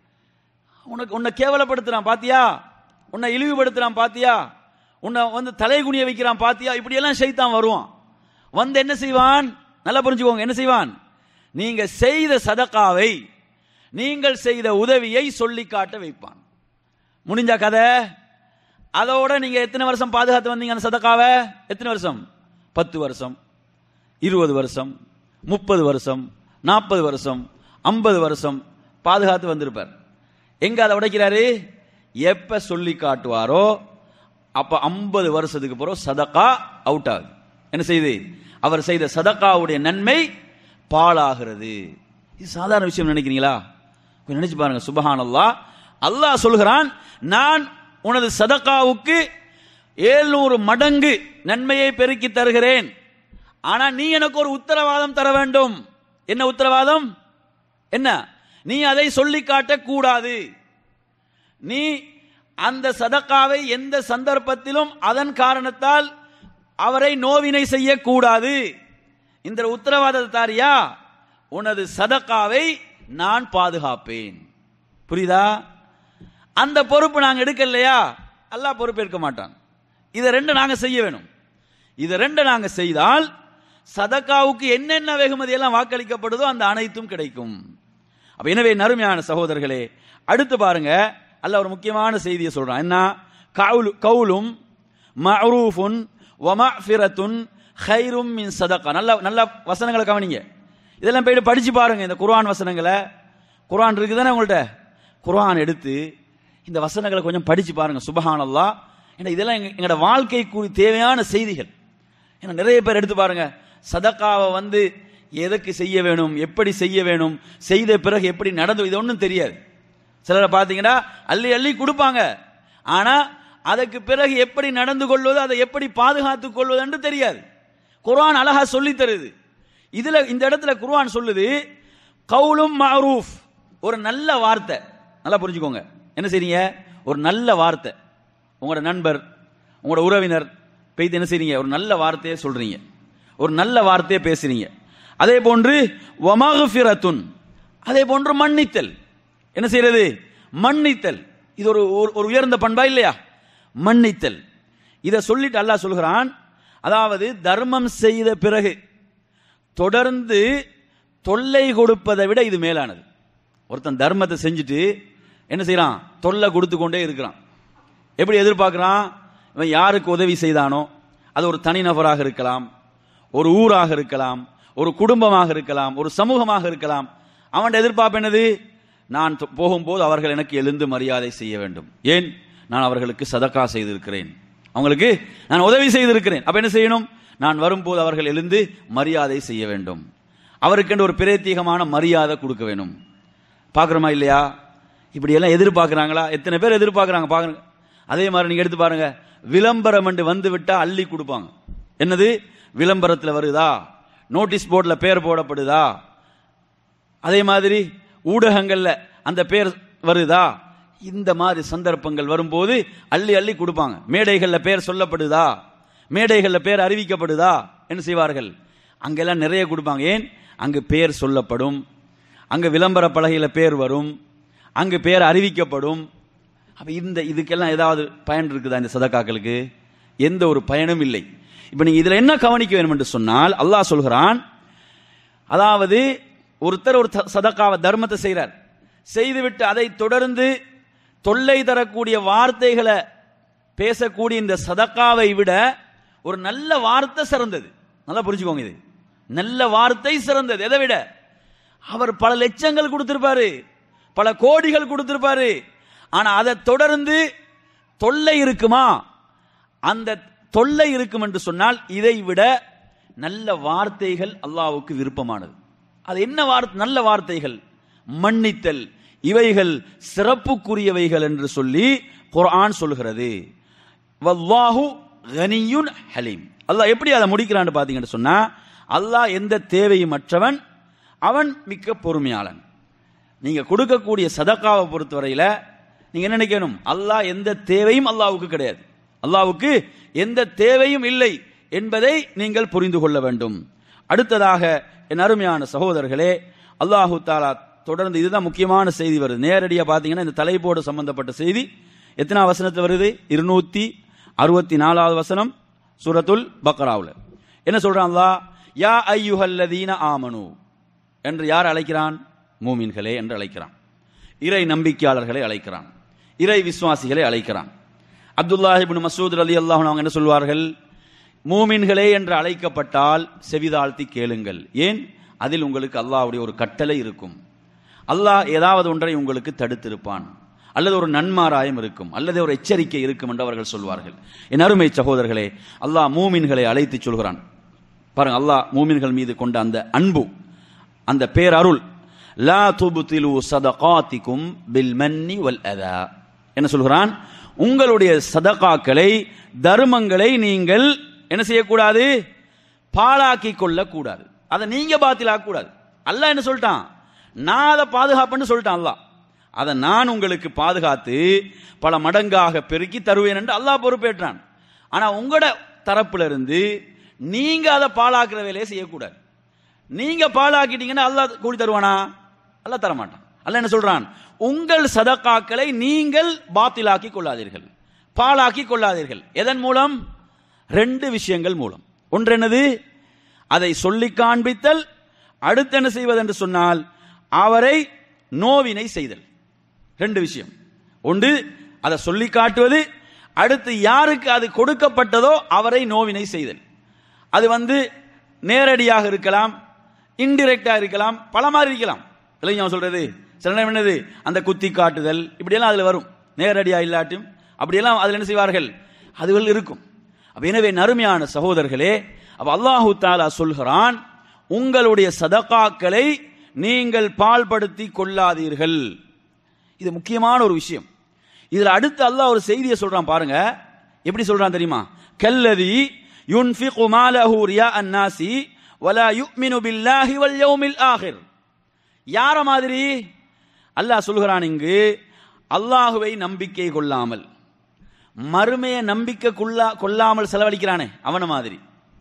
உன்னை கேவலப்படுத்துறான் பாத்தியா, உன்னை இழிவுபடுத்துறான் பாத்தியா, உன்னை தலைகுனிய வைக்கிறான் பாத்தியா, இப்படி எல்லாம் ஷைத்தான் வருவான். என்ன செய்வான்? நல்லா புரிஞ்சுக்கோங்க. என்ன செய்வான்? நீங்க செய்த சதகாவை, நீங்கள் செய்த உதவியை சொல்லி காட்ட வைப்பான். முடிஞ்ச கதை. அதோட நீங்க எத்தனை வருஷம் பாதுகாத்து வந்தீங்க அந்த சதகாவை? எத்தனை வருஷம்? 10 வருஷம், 20 வருஷம், 30 வருஷம், 40 வருஷம், 50 வருஷம் பாதுகாத்து வந்திருப்பார். எங்க அதை உடைக்கிறாரு? எப்ப சொல்லி காட்டுவாரோ அப்ப 50 வருஷத்துக்கு பிறகு சதகா அவுட் ஆகுது. என்ன செய்யுது? அவர் செய்த சதகாவுடைய நன்மை பாழாகிறது. இது சாதாரண விஷயம் நினைக்கிறீங்களா? நினைச்சு பாருங்க. சுப்ஹானல்லாஹ். அல்லாஹ் சொல்கிறான், நான் உனது சதகாவுக்கு 700 மடங்கு நன்மையை பெருக்கி தருகிறேன். ஆனா நீ எனக்கு ஒரு உத்தரவாதம் தர வேண்டும். என்ன உத்தரவாதம்? என்ன? நீ அதை சொல்லி காட்ட கூடாது. நீ அந்த சதகாவை எந்த சந்தர்ப்பத்திலும் அதன் காரணத்தால் அவரை நோவினை செய்யக்கூடாது. இந்த உத்தரவாதத்தை தாரியா, உனது சதகாவை நான் பாதுகாப்பேன். புரியுதா? அந்த பொறுப்பு நாங்க எடுக்கலையா, அல்லாஹ் பொறுப்பேற்க மாட்டான். இதை 2 நாங்க செய்ய வேணும். இதை 2 நாங்க செய்தால் சதகாவுக்கு என்னென்ன வெகுமதி எல்லாம் வாக்களிக்கப்படுதோ அந்த அனைத்தும் கிடைக்கும். அப்ப எனவே நறுமையான சகோதரர்களே, அடுத்து பாருங்க, அல்லாஹ் ஒரு முக்கியமான செய்தியை சொல்றான். என்ன? கவுலும் மஅரூஃபுன் வ மஃபிரத்துன் கைரும் மின் சதகா. நல்ல வசனங்களை கவனிங்க. இதெல்லாம் போயிட்டு படிச்சு பாருங்க. இந்த குர்ஆன் வசனங்களை, குர்ஆன் இருக்குதானே உங்கள்ட்ட, குர்ஆன் எடுத்து இந்த வசனங்களை கொஞ்சம் படிச்சு பாருங்க. சுப்ஹானல்லாஹ். ஏன்னா இதெல்லாம் எங்களோட வாழ்க்கைக்கு தேவையான செய்திகள். ஏன்னா நிறைய பேர் எடுத்து பாருங்க, சதகாவை எதற்கு செய்ய வேணும், எப்படி செய்ய வேணும், செய்த பிறகு எப்படி நடந்து, இது ஒன்றும் தெரியாது. சிலரை பார்த்தீங்கன்னா அள்ளி அள்ளி கொடுப்பாங்க, ஆனா அதற்கு பிறகு எப்படி நடந்து கொள்வது, அதை எப்படி பாதுகாத்துக் கொள்வது என்று தெரியாது. குர்ஆன் அழகா சொல்லி தருது. இதுல இந்த இடத்துல குர்ஆன் சொல்லுது, கவுலும் மஅரூஃப், ஒரு நல்ல வார்த்தை. நல்லா புரிஞ்சுக்கோங்க. என்ன செய்றீங்க? ஒரு நல்ல வார்த்தை. உங்களோட நண்பர், உங்களோட உறவினர் பெய்து என்ன செய்றீங்க? ஒரு நல்ல வார்த்தையை சொல்றீங்க. ஒரு நல்ல வார்த்தையை பேசுறீங்க. அதே போன்று வமக்ஃபிரத்துன், அதே போன்று மன்னித்தல். என்ன செய்யறது? மன்னித்தல். இது ஒரு உயர்ந்த பண்பா இல்லையா? மன்னித்தல். இதை சொல்லிட்டு அல்லாஹ் சொல்கிறான், அதாவது தர்மம் செய்த பிறகு தொடர்ந்து தொல்லை கொடுப்பதை விட இது மேலானது. ஒருத்தன் தர்மத்தை செஞ்சுட்டு என்ன செய்யறான்? தொல்லை கொடுத்து கொண்டே இருக்கிறான். எப்படி எதிர்பார்க்கிறான்? இவன் யாருக்கு உதவி செய்தானோ, அது ஒரு தனிநபராக இருக்கலாம், ஒரு ஊராக இருக்கலாம், ஒரு குடும்பமாக இருக்கலாம், ஒரு சமூகமாக இருக்கலாம். அவன் எதிர்பார்ப்பு என்னது? நான் போகும்போது அவர்கள் எனக்கு எழுந்து மரியாதை செய்ய வேண்டும். ஏன்? நான் அவர்களுக்கு சதக்கா செய்திருக்கிறேன், அவங்களுக்கு நான் உதவி செய்திருக்கிறேன். அப்ப என்ன செய்யணும்? நான் வரும்போது அவர்கள் எழுந்து மரியாதை செய்ய வேண்டும், அவருக்கு ஒரு பிரத்யேகமான மரியாதை கொடுக்க வேணும். பார்க்குறோமா இல்லையா? இப்படி எல்லாம் எதிர்பார்க்குறாங்களா? எத்தனை பேர் எதிர்பார்க்குறாங்க பாருங்க. அதே மாதிரி நீங்க எடுத்து பாருங்க, விளம்பரம் வந்து விட்டா அள்ளி கொடுப்பாங்க. என்னது? விளம்பரத்தில் வருதா, நோட்டீஸ் போர்டில் பேர் போடப்படுதா, அதே மாதிரி ஊடகங்கள்ல அந்த பேர் வருதா, இந்த மாதிரி சந்தர்ப்பங்கள் வரும்போது அள்ளி அள்ளி கொடுப்பாங்க. மேடைகளில் பேர் சொல்லப்படுதா, மேடைகளில் பேர் அறிவிக்கப்படுதா, என்ன செய்வார்கள்? அங்கெல்லாம் நிறைய கொடுப்பாங்க. ஏன்? அங்கு பேர் சொல்லப்படும், அங்கு விளம்பர பலகையில பேர் வரும், அங்கு பேர் அறிவிக்கப்படும். அப்ப இதுக்கெல்லாம் ஏதாவது பயன் இருக்குதா? இந்த சதக்காக்களுக்கு எந்த ஒரு பயனும் இல்லை. இப்ப நீங்க இதுல என்ன கவனிக்க வேண்டும் என்று சொன்னால், அல்லாஹ் சொல்கிறான், அதாவது ஒருத்தர் ஒரு சதக்காவை தர்மத்தை செய்கிறார், செய்துவிட்டு அதை தொடர்ந்து தொல்லை தரக்கூடிய வார்த்தைகளை பேசக்கூடிய இந்த சதக்காவை விட ஒரு நல்ல வார்த்தை சிறந்தது. நல்லா புரிஞ்சுக்கோங்க, இது நல்ல வார்த்தை சிறந்தது. எதை விட? அவர் பல லட்சங்கள் கொடுத்திருப்பாரு, பல கோடிகள் கொடுத்திருப்பாரு, ஆனா அதை தொடர்ந்து தொல்லை இருக்குமா? அந்த தொல்லை இருக்கும் என்று சொன்னால் இதை விட நல்ல வார்த்தைகள் அல்லாஹ்வுக்கு விருப்பமானது. அது என்ன வார்த்தை? நல்ல வார்த்தைகள், மன்னித்தல், இவைகள் சிறப்புக்குரியவைகள் என்று சொல்லி குர்ஆன் சொல்கிறது. வல்லாஹு கனியுன் ஹலீம். அல்லாஹ் எப்படி அதை முடிக்கிறான்னு பாத்தீங்கன்னு சொன்னா, அல்லாஹ் எந்த தேவையும் அற்றவன், அவன் மிக்க பொறுமையாளன். நீங்க கொடுக்கக்கூடிய சதக்காவை பொறுத்தவரையில நீங்க என்ன நினைக்கணும்? அல்லாஹ் எந்த தேவையும் அல்லாஹ்வுக்கு கிடையாது, அல்லாஹ்வுக்கு எந்த தேவையும் இல்லை என்பதை நீங்கள் புரிந்து கொள்ள வேண்டும். அடுத்ததாக என் அருமையான சகோதரர்களே, அல்லாஹு தஆலா தொடர்ந்து, இதுதான் முக்கியமான செய்தி வருது. நேரடியாக பார்த்தீங்கன்னா இந்த தலைப்போடு சம்பந்தப்பட்ட செய்தி எத்தனை வசனத்தில் வருது? 264வது வசனம் சூரத்துல் பக்ராவுல. என்ன சொல்றான் அல்லாஹ்? யா அய்யுஹல்லதீன ஆமனு என்று யார் அழைக்கிறான்? மூமின்களே என்று அழைக்கிறான். இறை நம்பிக்கையாளர்களை அழைக்கிறான், இறை விசுவாசிகளை அழைக்கிறான். அப்துல்லாஹ் இப்னு மஸ்ஊத் ரலியல்லாஹு அன்ஹு அவங்க என்ன சொல்வார்கள்? மூமின்களே என்று அழைக்கப்பட்டால் செவிதாழ்த்தி கேளுங்கள். ஏன்? அதில் உங்களுக்கு அல்லாஹ்வுடைய ஒரு கட்டளை இருக்கும், அல்லாஹ் ஏதாவது ஒன்றை உங்களுக்கு தடுத்திருப்பான், அல்லது ஒரு நன்மாராயம் இருக்கும், அல்லது ஒரு எச்சரிக்கை இருக்கும் என்று அவர்கள் சொல்வார்கள். என் அருமை சகோதரர்களே, அல்லாஹ் மூமின்களை அழைத்து சொல்கிறான் பாருங்க. அல்லாஹ் மூமின்கள் மீது கொண்ட அந்த அன்பு, அந்த பேரருள். லா துப்திலு ஸதகாத்திகும் பில் மன்னி வல் அதா. என்ன சொல்கிறான்? உங்களுடைய சதகாக்களை, தர்மங்களை நீங்கள் என்ன செய்யக்கூடாது? பாழாக்கி கொள்ளக்கூடாது, அதை நீங்க பாத்திலாக்க கூடாது. அல்லாஹ் என்ன சொல்லிட்டான்? நான் அதை பாதுகாப்புன்னு சொல்லிட்டான் அல்லாஹ். அதை நான் உங்களுக்கு பாதுகாத்து பல மடங்காக பெருக்கி தருவேன் என்று அல்லாஹ் பொறுப்பேற்றான். ஆனா உங்களோட தரப்புல இருந்து நீங்க அதை பாழாக்குற வேலையை செய்யக்கூடாது. நீங்க பாழாக்கிட்டீங்கன்னா அல்லாஹ் கூலி தருவானா? அல்லாஹ் தரமாட்டான். அல்லாஹ் என்ன சொல்றான்? உங்கள் சதகாக்களை நீங்கள் பாத்திலாக்கி கொள்ளாதீர்கள், பாழாக்கி கொள்ளாதீர்கள். எதன் மூலம்? 2 விஷயங்கள் மூலம். ஒன்று என்னது? அதை சொல்லி காண்பித்தல். அடுத்து என்ன செய்வது என்று சொன்னால் அவரை நோவினை செய்தல். 2 விஷயம். ஒன்று அதை சொல்லி காட்டுவது, அடுத்து யாருக்கு அது கொடுக்கப்பட்டதோ அவரை நோவினை செய்தல். அது நேரடியாக இருக்கலாம், இன்டிரெக்டா இருக்கலாம், பல மாதிரி இருக்கலாம். இல்லைங்க சொல்றது? சில நேரம் என்னது? அந்த குத்தி காட்டுதல், இப்படியெல்லாம் அதுல வரும். நேரடியா இல்லாட்டும் அப்படியெல்லாம் அதில் என்ன செய்வார்கள்? அதுகள் இருக்கும். எனவே நறுமையான சகோதரர்களே, அப்ப அல்லாஹு தஆலா சொல்கிறான், உங்களுடைய சதகாக்களை நீங்கள் பால்படுத்தி கொள்ளாதீர்கள். இது முக்கியமான ஒரு விஷயம். இதுல அடுத்து அல்லாஹ் ஒரு செய்தியை சொல்றான் பாருங்க. எப்படி சொல்றான் தெரியுமா? கல்லதி யுன்ஃபிகு மாலஹு ரியாஅன் நாசி வலா யுமினு பில்லாஹி வல் யௌமில் ஆகிர். யார மாதிரி? அல்லாஹ் சொல்கிறான் இங்கு, அல்லாஹுவை நம்பிக்கை கொள்ளாமல், மறுமையை நம்பிக்கை கொள்ளாமல் செலவழிக்கிறானே அவன மாதிரி.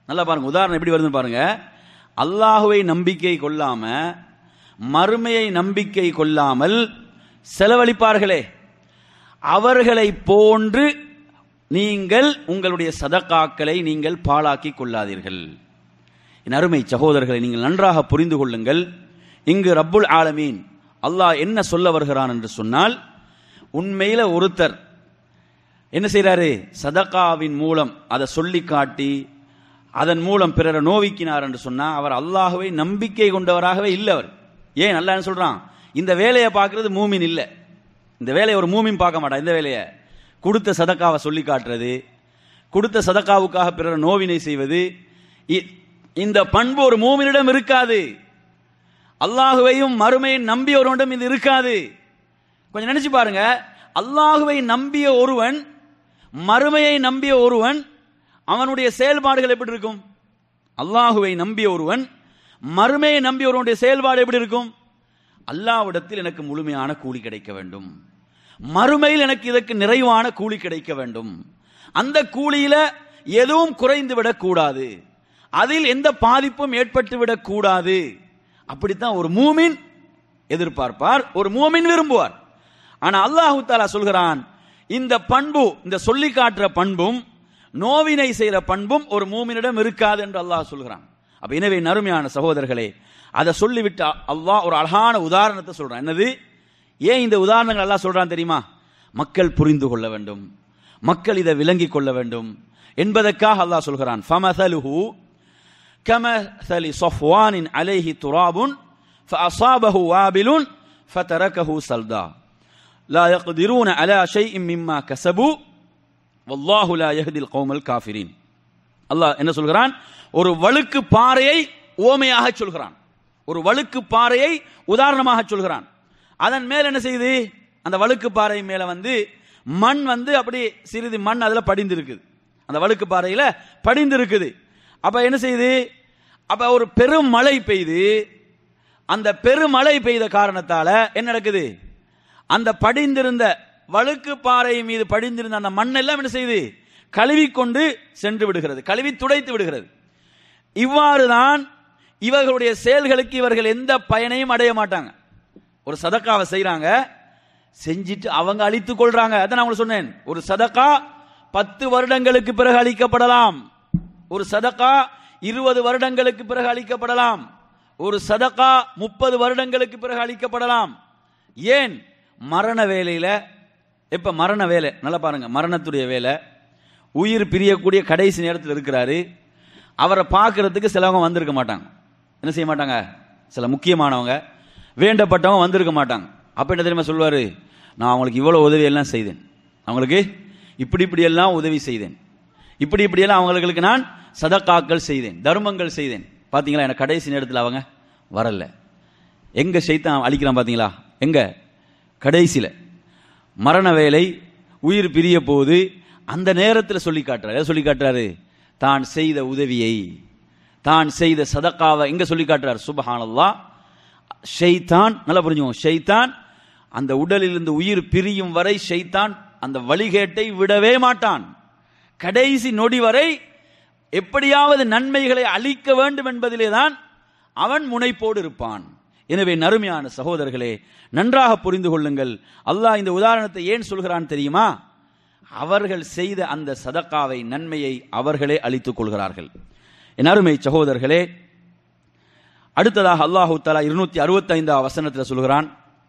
நல்லா பாருங்க, உதாரணம் எப்படி வருதுன்னு பாருங்க. அல்லாஹுவை நம்பிக்கை கொள்ளாம மறுமையை நம்பிக்கை கொள்ளாமல் செலவழிப்பார்களே, அவர்களை போன்று நீங்கள் உங்களுடைய சதகாக்களை நீங்கள் பாழாக்கி கொள்ளாதீர்கள். என் அருமை சகோதரர்களை நீங்கள் நன்றாக புரிந்து கொள்ளுங்கள். இங்கு ரப்புல் ஆலமீன் அல்லாஹ் என்ன சொல்ல வருகிறான் என்று சொன்னால், உண்மையில ஒருத்தர் என்ன செய்யறாரு, சதகாவின் மூலம் அதை சொல்லி காட்டி அதன் மூலம் பிறரை நோவிக்கினார் என்று சொன்னா அவர் அல்லாஹுவை நம்பிக்கை கொண்டவராகவே இல்லை. அவர் ஏன் அல்லாஹ் என்ன சொல்றான், இந்த வேலையை பார்க்கறது மூமின் இல்லை. இந்த வேலையை ஒரு மூமின் பார்க்க மாட்டான். இந்த வேலையை கொடுத்த சதக்காவை சொல்லி காட்டுறது, கொடுத்த சதக்காவுக்காக பிறரை நோவினை செய்வது, இந்த பண்பு ஒரு மூமினிடம் இருக்காது. அல்லாஹுவையும் மறுமையை நம்பியவரிடம் இது இருக்காது. கொஞ்சம் நினைச்சு பாருங்க, அல்லாஹுவை நம்பிய ஒருவன் மறுமையை நம்பிய ஒருவன் அவனுடைய செயல்பாடுகள் எப்படி இருக்கும்? அல்லாஹுவை நம்பிய ஒருவன் மறுமையை நம்பிய ஒருவனுடைய செயல்பாடு எப்படி இருக்கும்? அல்லாஹ்விடத்தில் எனக்கு முழுமையான கூலி கிடைக்க வேண்டும், மறுமையில் எனக்கு இதற்கு நிறைவான கூலி கிடைக்க வேண்டும், அந்த கூலியில எதுவும் குறைந்து விடக்கூடாது, அதில் எந்த பாதிப்பும் ஏற்பட்டு விடக்கூடாது. அப்படித்தான் ஒரு மூமின் எதிர்பார்ப்பார், ஒரு மூமின் விரும்புவார். ஆனா அல்லாஹு தஆலா சொல்கிறான், இந்த பண்பு, இந்த சொல்லி காட்டுற பண்பும் நோவினை செய்யற பண்பும் ஒரு மூமினிடம் இருக்காது என்று அல்லாஹ் சொல்கிறான். அப்ப எனவே நறுமையான சகோதரர்களே, அதை சொல்லிவிட்டு அல்லாஹ் ஒரு அழகான உதாரணத்தை சொல்றான். என்னது, ஏன் இந்த உதாரணங்கள் அல்லாஹ் சொல்றான் தெரியுமா? மக்கள் புரிந்து கொள்ள வேண்டும், மக்கள் இதை விளங்கி கொள்ள வேண்டும் என்பதற்காக அல்லாஹ் சொல்கிறான். ஃபமஸலுஹு கமஸலி ஸஃப்வானின் அலைஹி துராபுன் ஃபஅஸாபஹு வாபிலுன் ஃபதரகஹு சல்தா லா யக்திரூன அலா ஷைஇன் மிம்மா கஸபு வல்லாஹு லா யஹ்தில் கௌமல் காஃபிரீன். அல்லாஹ் என்ன சொல்கிறான்? ஒரு வழுக்கு பாறையை ஓமையாக சொல்கிறான், ஒரு வழுக்கு பாறையை உதாரணமாக சொல்கிறான். அதன் மேல் என்ன செய்யுது, அந்த வழுக்கு பாறை மேல மண் அப்படி சிறிது மண் அதுல படிந்திருக்குது, அந்த வழுக்கு பாறையில படிந்திருக்குது. அப்ப என்ன செய்யுது, அப்ப ஒரு பெரும் மழை பெய்து, அந்த பெருமழை பெய்த காரணத்தால என்ன நடக்குது, அந்த படிந்திருந்த வழுக்கு பாறை மீது படிந்திருந்த அந்த மண்ணெல்லாம் என்ன செய்யுது, கழுவிக்கொண்டு சென்று விடுகிறது, கழுவி துடைத்து விடுகிறது. இவ்வாறுதான் இவர்களுடைய செயல்களுக்கு இவர்கள் எந்த பயனையும் அடைய மாட்டாங்க. ஒரு சதக்காவை செய்யறாங்க, செஞ்சிட்டு அவங்க அழித்துக் கொள்றாங்க. அதான் நான் உங்களுக்கு சொன்னேன், ஒரு சதக்கா 10 வருடங்களுக்கு பிறகு அளிக்கப்படலாம், ஒரு சதக்கா 20 வருடங்களுக்கு பிறகு அளிக்கப்படலாம், ஒரு சதக்கா 30 வருடங்களுக்கு பிறகு அளிக்கப்படலாம். ஏன்? மரண வேலையில, எப்ப மரண வேலை நல்லா பாருங்க, மரணத்துடைய வேலை, உயிர் பிரியக்கூடிய கடைசி நேரத்தில் இருக்கிறாரு. அவரை பார்க்கறதுக்கு சிலவங்க வந்திருக்க மாட்டாங்க, என்ன செய்ய மாட்டாங்க, சில முக்கியமானவங்க வேண்டப்பட்டவங்க வந்திருக்க மாட்டாங்க. அப்ப என்ன தெரியுமா சொல்வாரு, நான் அவங்களுக்கு இவ்வளவு உதவி எல்லாம் செய்தேன், அவங்களுக்கு இப்படி எல்லாம் உதவி செய்தேன், இப்படி எல்லாம் அவங்களுக்கு நான் சதக்காக்கள் செய்தேன், தர்மங்கள் செய்தேன். பாத்தீங்களா, எனக்கு கடைசி நேரத்தில் அவங்க வரல. எங்க ஷைத்தான் அழிக்கிறான் பாத்தீங்களா, எங்க கடைசியில மரண வேலை, உயிர் பிரிய போது அந்த நேரத்தில் சொல்லி காட்டுறாரு. சொல்லி காட்டுறாரு, தான் செய்த உதவியை, தான் செய்த சதக்காவை எங்க சொல்லி காட்டுறாரு. சுப்ஹானல்லாஹ். ஷைத்தான், நல்லா புரிஞ்சுக்கோங்க, ஷைத்தான் அந்த உடலிலிருந்து உயிர் பிரியும் வரை ஷைத்தான் அந்த வழிகேட்டை விடவே மாட்டான். கடைசி நொடி வரை எப்படியாவது நன்மைகளை அளிக்க வேண்டும் என்பதிலே தான் அவன் முனைப்போடு இருப்பான். எனவே நறுமையான சகோதரர்களே, நன்றாக புரிந்து கொள்ளுங்கள். அல்லாஹ் இந்த உதாரணத்தை ஏன் சொல்கிறான் தெரியுமா? அவர்கள் செய்த அந்த சதக்காவை, நன்மையை அவர்களே அளித்துக் கொள்கிறார்கள். என் அருமை சகோதரர்களே, அடுத்ததாக அல்லாஹு தஆலா 265 வசனத்தில் சொல்கிறான்,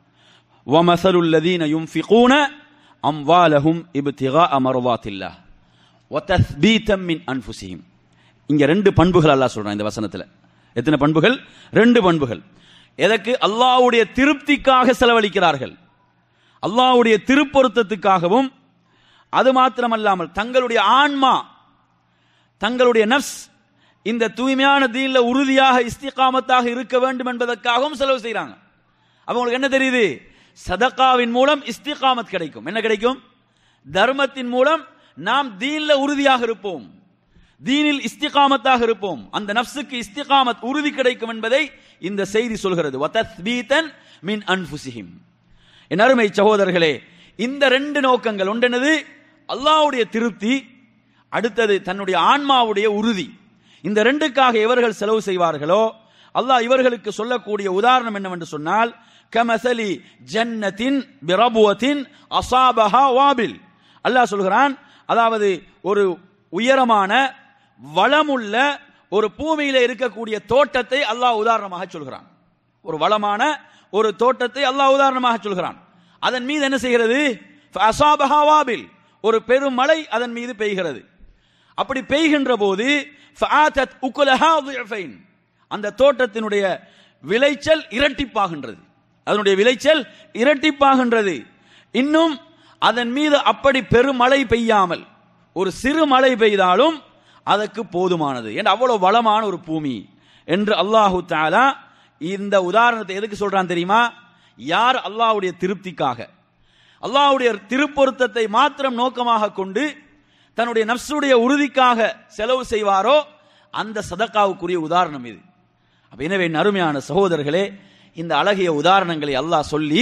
வமஸலுல் லதீன யுன்ஃபிகூன அம்வாலஹும் இப்திகாஅ மர்வாத்தில்லாஹ் வதஸ்பீதம் மின் அன்ஃபுஸிஹிம். இங்க 2 பண்புகள் அல்லாஹ் சொல்றான் இந்த வசனத்துல. எத்தனை பண்புகள்? 2 பண்புகள். எதற்கு? அல்லாஹ்வுடைய திருப்திக்காக செலவழிக்கிறார்கள், அல்லாஹ்வுடைய திருப்பொருத்தத்துக்காகவும், அது மாத்திரமல்லாமல் தங்களுடைய ஆன்மா, தங்களுடைய நஃப்ஸ் இந்த தூய்மையான தீன்ல உறுதியாக இஸ்திகாமத்தாக இருக்க வேண்டும் என்பதற்காகவும் செலவு செய்யறாங்க. அவங்களுக்கு என்ன தெரியுது? சதகாவின் மூலம் இஸ்திகாமத் கிடைக்கும். என்ன கிடைக்கும்? தர்மத்தின் மூலம் நாம் தீன்ல உறுதியாக இருப்போம், தீனில் இஸ்திகாமத்தாக இருப்போம், அந்த நஃப்ஸுக்கு இஸ்திகாமத் உறுதி கிடைக்கும் என்பதை இந்த செய்தி சொல்கிறது. வதஸ்பீதன் மின் அன்ஃபுஸிஹிம். என் அருமை சகோதரர்களே, இந்த 2 நோக்கங்கள், ஒன்றெனது அல்லாஹ்வுடைய திருப்தி, அடுத்தது தன்னுடைய ஆன்மாவுடைய உறுதி. இந்த ரெண்டுக்காக எவர்கள் செலவு செய்வார்களோ அல்லாஹ் இவர்களுக்கு சொல்லக்கூடிய உதாரணம் என்னவென்று சொன்னால், கமசலி ஜன்னத்தின் பிரபுவத்தின் அசாபஹா வாபில். அல்லாஹ் சொல்கிறான், அதாவது ஒரு உயரமான வளமுள்ள ஒரு பூமியில இருக்கக்கூடிய தோட்டத்தை அல்லாஹ் உதாரணமாக சொல்கிறான். ஒரு வளமான ஒரு தோட்டத்தை அல்லாஹ் உதாரணமாக சொல்கிறான். அதன் மீது என்ன செய்கிறது? அசாபஹா வாபில், ஒரு பெருமழை அதன் மீது பெய்கிறது. அப்படி பெய்கின்ற போது அந்த தோட்டத்தினுடைய விளைச்சல் இரட்டிப்பாகின்றது. அதனுடைய விளைச்சல் இரட்டிப்பாகின்றது. இன்னும் அதன் மீது அப்படி பெருமழை பெய்யாமல் ஒரு சிறு மழை பெய்தாலும் அதற்கு போதுமானது என்று அவ்வளவு வளமான ஒரு பூமி என்று அல்லாஹு தஆலா இந்த உதாரணத்தை எதுக்கு சொல்றான் தெரியுமா? யார் அல்லாஹ்வுடைய திருப்திக்காக, அல்லாஹ்வுடைய திருப்பொருத்தத்தை மாத்திரம் நோக்கமாக கொண்டு தன்னுடைய நஃப்ஸுடைய உறுதிக்காக செலவு செய்வாரோ அந்த சதகாவுக்குரிய உதாரணம் இது. எனவே அருமையான சகோதரர்களே, இந்த அழகிய உதாரணங்களை அல்லாஹ் சொல்லி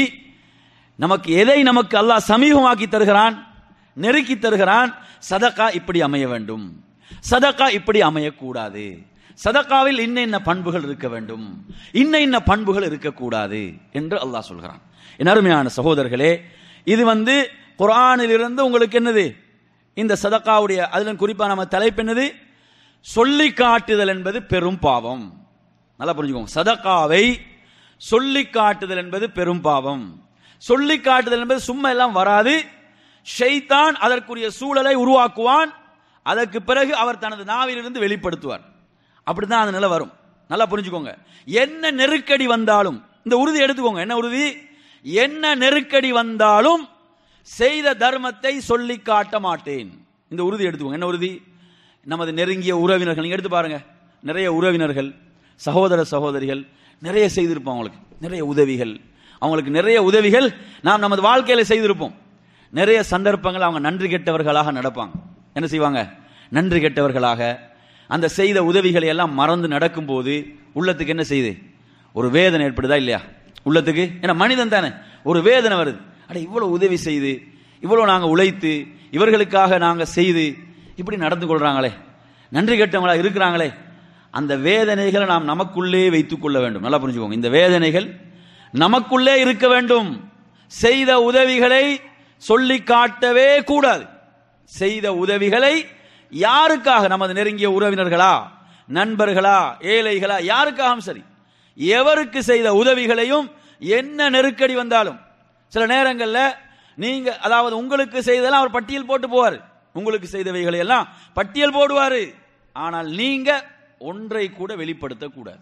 நமக்கு எதை நமக்கு அல்லாஹ் சமீபமாக்கி தருகிறான், நெருக்கி தருகிறான். சதகா இப்படி அமைய வேண்டும், சதகா இப்படி அமையக்கூடாது, சதகாவில் இன்ன பண்புகள் இருக்க வேண்டும், இன்ன பண்புகள் இருக்கக்கூடாது என்று அல்லாஹ் சொல்கிறான். என் அருமையான சகோதரர்களே, இது குர்ஆனிலிருந்து உங்களுக்கு என்னது? இந்த சதகாவுடைய அதில் குறிப்பா நம்ம தலைப்பு என்னது? சொல்லி காட்டுதல் என்பது பெரும் பாவம். நல்லா புரிஞ்சுக்கோங்க. சதகாவை சொல்லி காட்டுதல் என்பது பெரும் பாவம். சொல்லி காட்டுதல் என்பது சும்மா எல்லாம் வராது. ஷைத்தான் அதற்குரிய சூழலை உருவாக்குவான். அதற்கு பிறகு அவர் தனது நாவிலிருந்து வெளிப்படுத்துவார். அப்படித்தான் அந்த நிலை வரும். நல்லா புரிஞ்சுக்கோங்க. என்ன நெருக்கடி வந்தாலும் இந்த உறுதி எடுத்துக்கோங்க. என்ன உறுதி? என்ன நெருக்கடி வந்தாலும் செய்த தர்மத்தை சொல்லி காட்ட மாட்டேன். இந்த உறுதி எடுத்துக்கோங்க. என்ன உறுதி? நமது நெருங்கிய உறவினர்கள் நீங்க எடுத்து பாருங்க. நிறைய உறவினர்கள், சகோதர சகோதரிகள் நிறைய செய்திருப்போம். அவங்களுக்கு நிறைய உதவிகள், அவங்களுக்கு நிறைய உதவிகள் நாம் நமது வாழ்க்கையில செய்திருப்போம். நிறைய சந்தர்ப்பங்கள் அவங்க நன்றி கெட்டவர்களாக நடப்பாங்க. என்ன செய்வாங்க? நன்றி கெட்டவர்களாக அந்த செய்த உதவிகளை எல்லாம் மறந்து நடக்கும் போது உள்ளத்துக்கு என்ன செய்யுது? ஒரு வேதனை ஏற்படுதா இல்லையா? உள்ளத்துக்கு, ஏன்னா மனிதன் தானே, ஒரு வேதனை வருது. அட இவ்வளவு உதவி செய்து, இவ்வளவு நாங்க உழைத்து, இவர்களுக்காக நாங்க செய்து இப்படி நடந்து கொள்றாங்களே, நன்றி கெட்டவங்களா இருக்கிறாங்களே, அந்த வேதனைகளை நாம் நமக்குள்ளே வைத்துக் கொள்ள வேண்டும். நல்லா புரிஞ்சுக்கோங்க. இந்த வேதனைகள் நமக்குள்ளே இருக்க வேண்டும். செய்த உதவிகளை சொல்லி காட்டவே கூடாது. செய்த உதவிகளை யாருக்காக? நமது நெருங்கிய உறவினர்களா, நண்பர்களா, ஏழைகளா, யாருக்காகவும் சரி, எவருக்கு செய்த உதவிகளையும் என்ன நெருக்கடி வந்தாலும், சில நேரங்களில் நீங்க அதாவது உங்களுக்கு செய்ததெல்லாம் அவர் பட்டியல் போட்டு போவார். உங்களுக்கு செய்தவைகளை எல்லாம் பட்டியல் போடுவார். ஆனால் நீங்க ஒன்றை கூட வெளிப்படுத்தக்கூடாது.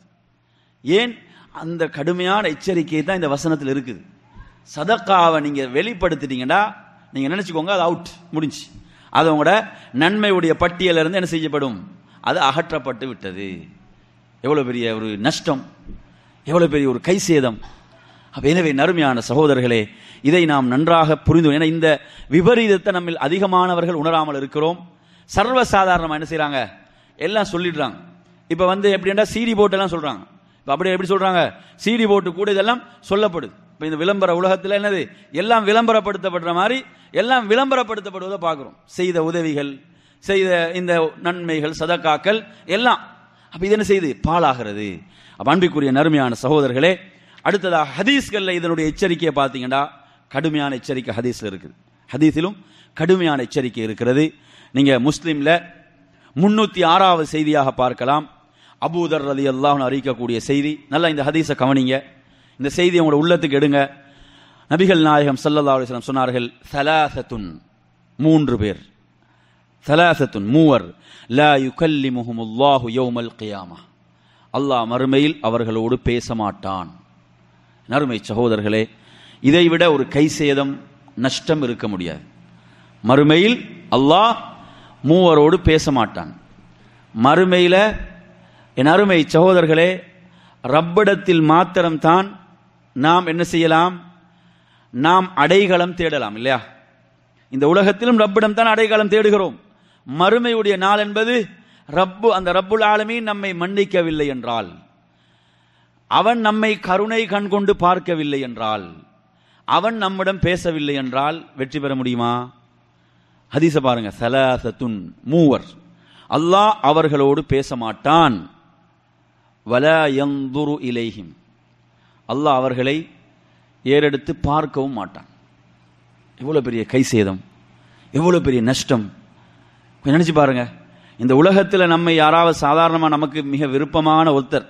ஏன்? அந்த கடுமையான எச்சரிக்கை தான் இந்த வசனத்தில் இருக்குது. சதக்காவை நீங்க வெளிப்படுத்திட்டீங்கன்னா நீங்க நினைச்சுக்கோங்க, அது அவுட், முடிஞ்சு. அது உங்களோட நன்மையுடைய பட்டியல இருந்து என்ன செய்யப்படும்? அது அகற்றப்பட்டு விட்டது. எவ்வளவு பெரிய ஒரு நஷ்டம், எவ்வளவு பெரிய ஒரு கை சேதம். எனவே நறுமையான சகோதரர்களே, இதை நாம் நன்றாக புரிந்து, ஏன்னா இந்த விபரீதத்தை நம்ம அதிகமானவர்கள் உணராமல் இருக்கிறோம். சர்வசாதாரணமா என்ன செய்யறாங்க? எல்லாம் சொல்லிடுறாங்க. இப்ப எப்படின்னா சிடி போட்டு எல்லாம் சொல்றாங்க. இப்ப அப்படியே எப்படி சொல்றாங்க? சிடி போட்டு கூட இதெல்லாம் சொல்லப்படுது. இப்ப இந்த விளம்பர உலகத்தில் என்னது? எல்லாம் விளம்பரப்படுத்தப்படுற மாதிரி எல்லாம் விளம்பரப்படுத்தப்படுவதை பார்க்கிறோம். செய்த உதவிகள், செய்த இந்த நன்மைகள், சதக்காக்கள் எல்லாம். அப்ப இது என்ன செய்யுது? பாழாகிறது. அன்பிற்குரிய நறுமையான சகோதரர்களே, அடுத்ததாக ஹதீஸ்கள்ல இதனுடைய எச்சரிக்கையை பார்த்தீங்கன்னா கடுமையான எச்சரிக்கை ஹதீஸ்ல இருக்குது. ஹதீஸிலும் கடுமையான எச்சரிக்கை இருக்கிறது. நீங்க முஸ்லிம்ல 306வது செய்தியாக பார்க்கலாம். அபூதர் ரலியல்லாஹு அன்ஹு அறிவிக்கக்கூடிய செய்தி. நல்லா இந்த ஹதீஸை கவனிங்க. இந்த செய்தி உங்களோட உள்ளத்துக்கு எடுங்க. நபிகள் நாயகம் ஸல்லல்லாஹு அலைஹி வஸல்லம் சொன்னார்கள், ஸலாஸத்துன், 3 பேர், ஸலாஸத்துன், மூவர், லா யுகல்லிமுஹுமுல்லாஹு யௌமல் கியாமஹ், அல்லாஹ் மறுமையில் அவர்களோடு பேச மாட்டான். நறுமை சகோதரர்களே, இதைவிட ஒரு கை சேதம், நஷ்டம் இருக்க முடியாது. மறுமையில் அல்லாஹ் மூவரோடு பேச மாட்டான். மறுமையில என் அருமை சகோதரர்களே, ரப்பிடத்தில் மாத்திரம்தான் நாம் என்ன செய்யலாம்? நாம் அடைகலம் தேடலாம் இல்லையா? இந்த உலகத்திலும் ரப்பிடம் தான் அடைகலம் தேடுகிறோம். மறுமையுடைய நாள் என்பது அந்த ரப்புல் ஆலமீன் நம்மை மன்னிக்கவில்லை என்றால், அவன் நம்மை கருணை கண் கொண்டு பார்க்கவில்லை என்றால், அவன் நம்மிடம் பேசவில்லை என்றால் வெற்றி பெற முடியுமா? ஹதீஸ பாருங்க. ஸலாஸத்துன், மூவர், அல்லாஹ் அவர்களோடு பேச மாட்டான். வலா யன்துரு இலைஹிம், அல்லாஹ் அவர்களை ஏறெடுத்து பார்க்கவும் மாட்டான். எவ்வளவு பெரிய கை சேதம், எவ்வளவு பெரிய நஷ்டம். நினைச்சு பாருங்க, இந்த உலகத்தில் நம்மை யாராவது சாதாரணமாக நமக்கு மிக விருப்பமான ஒருத்தர்,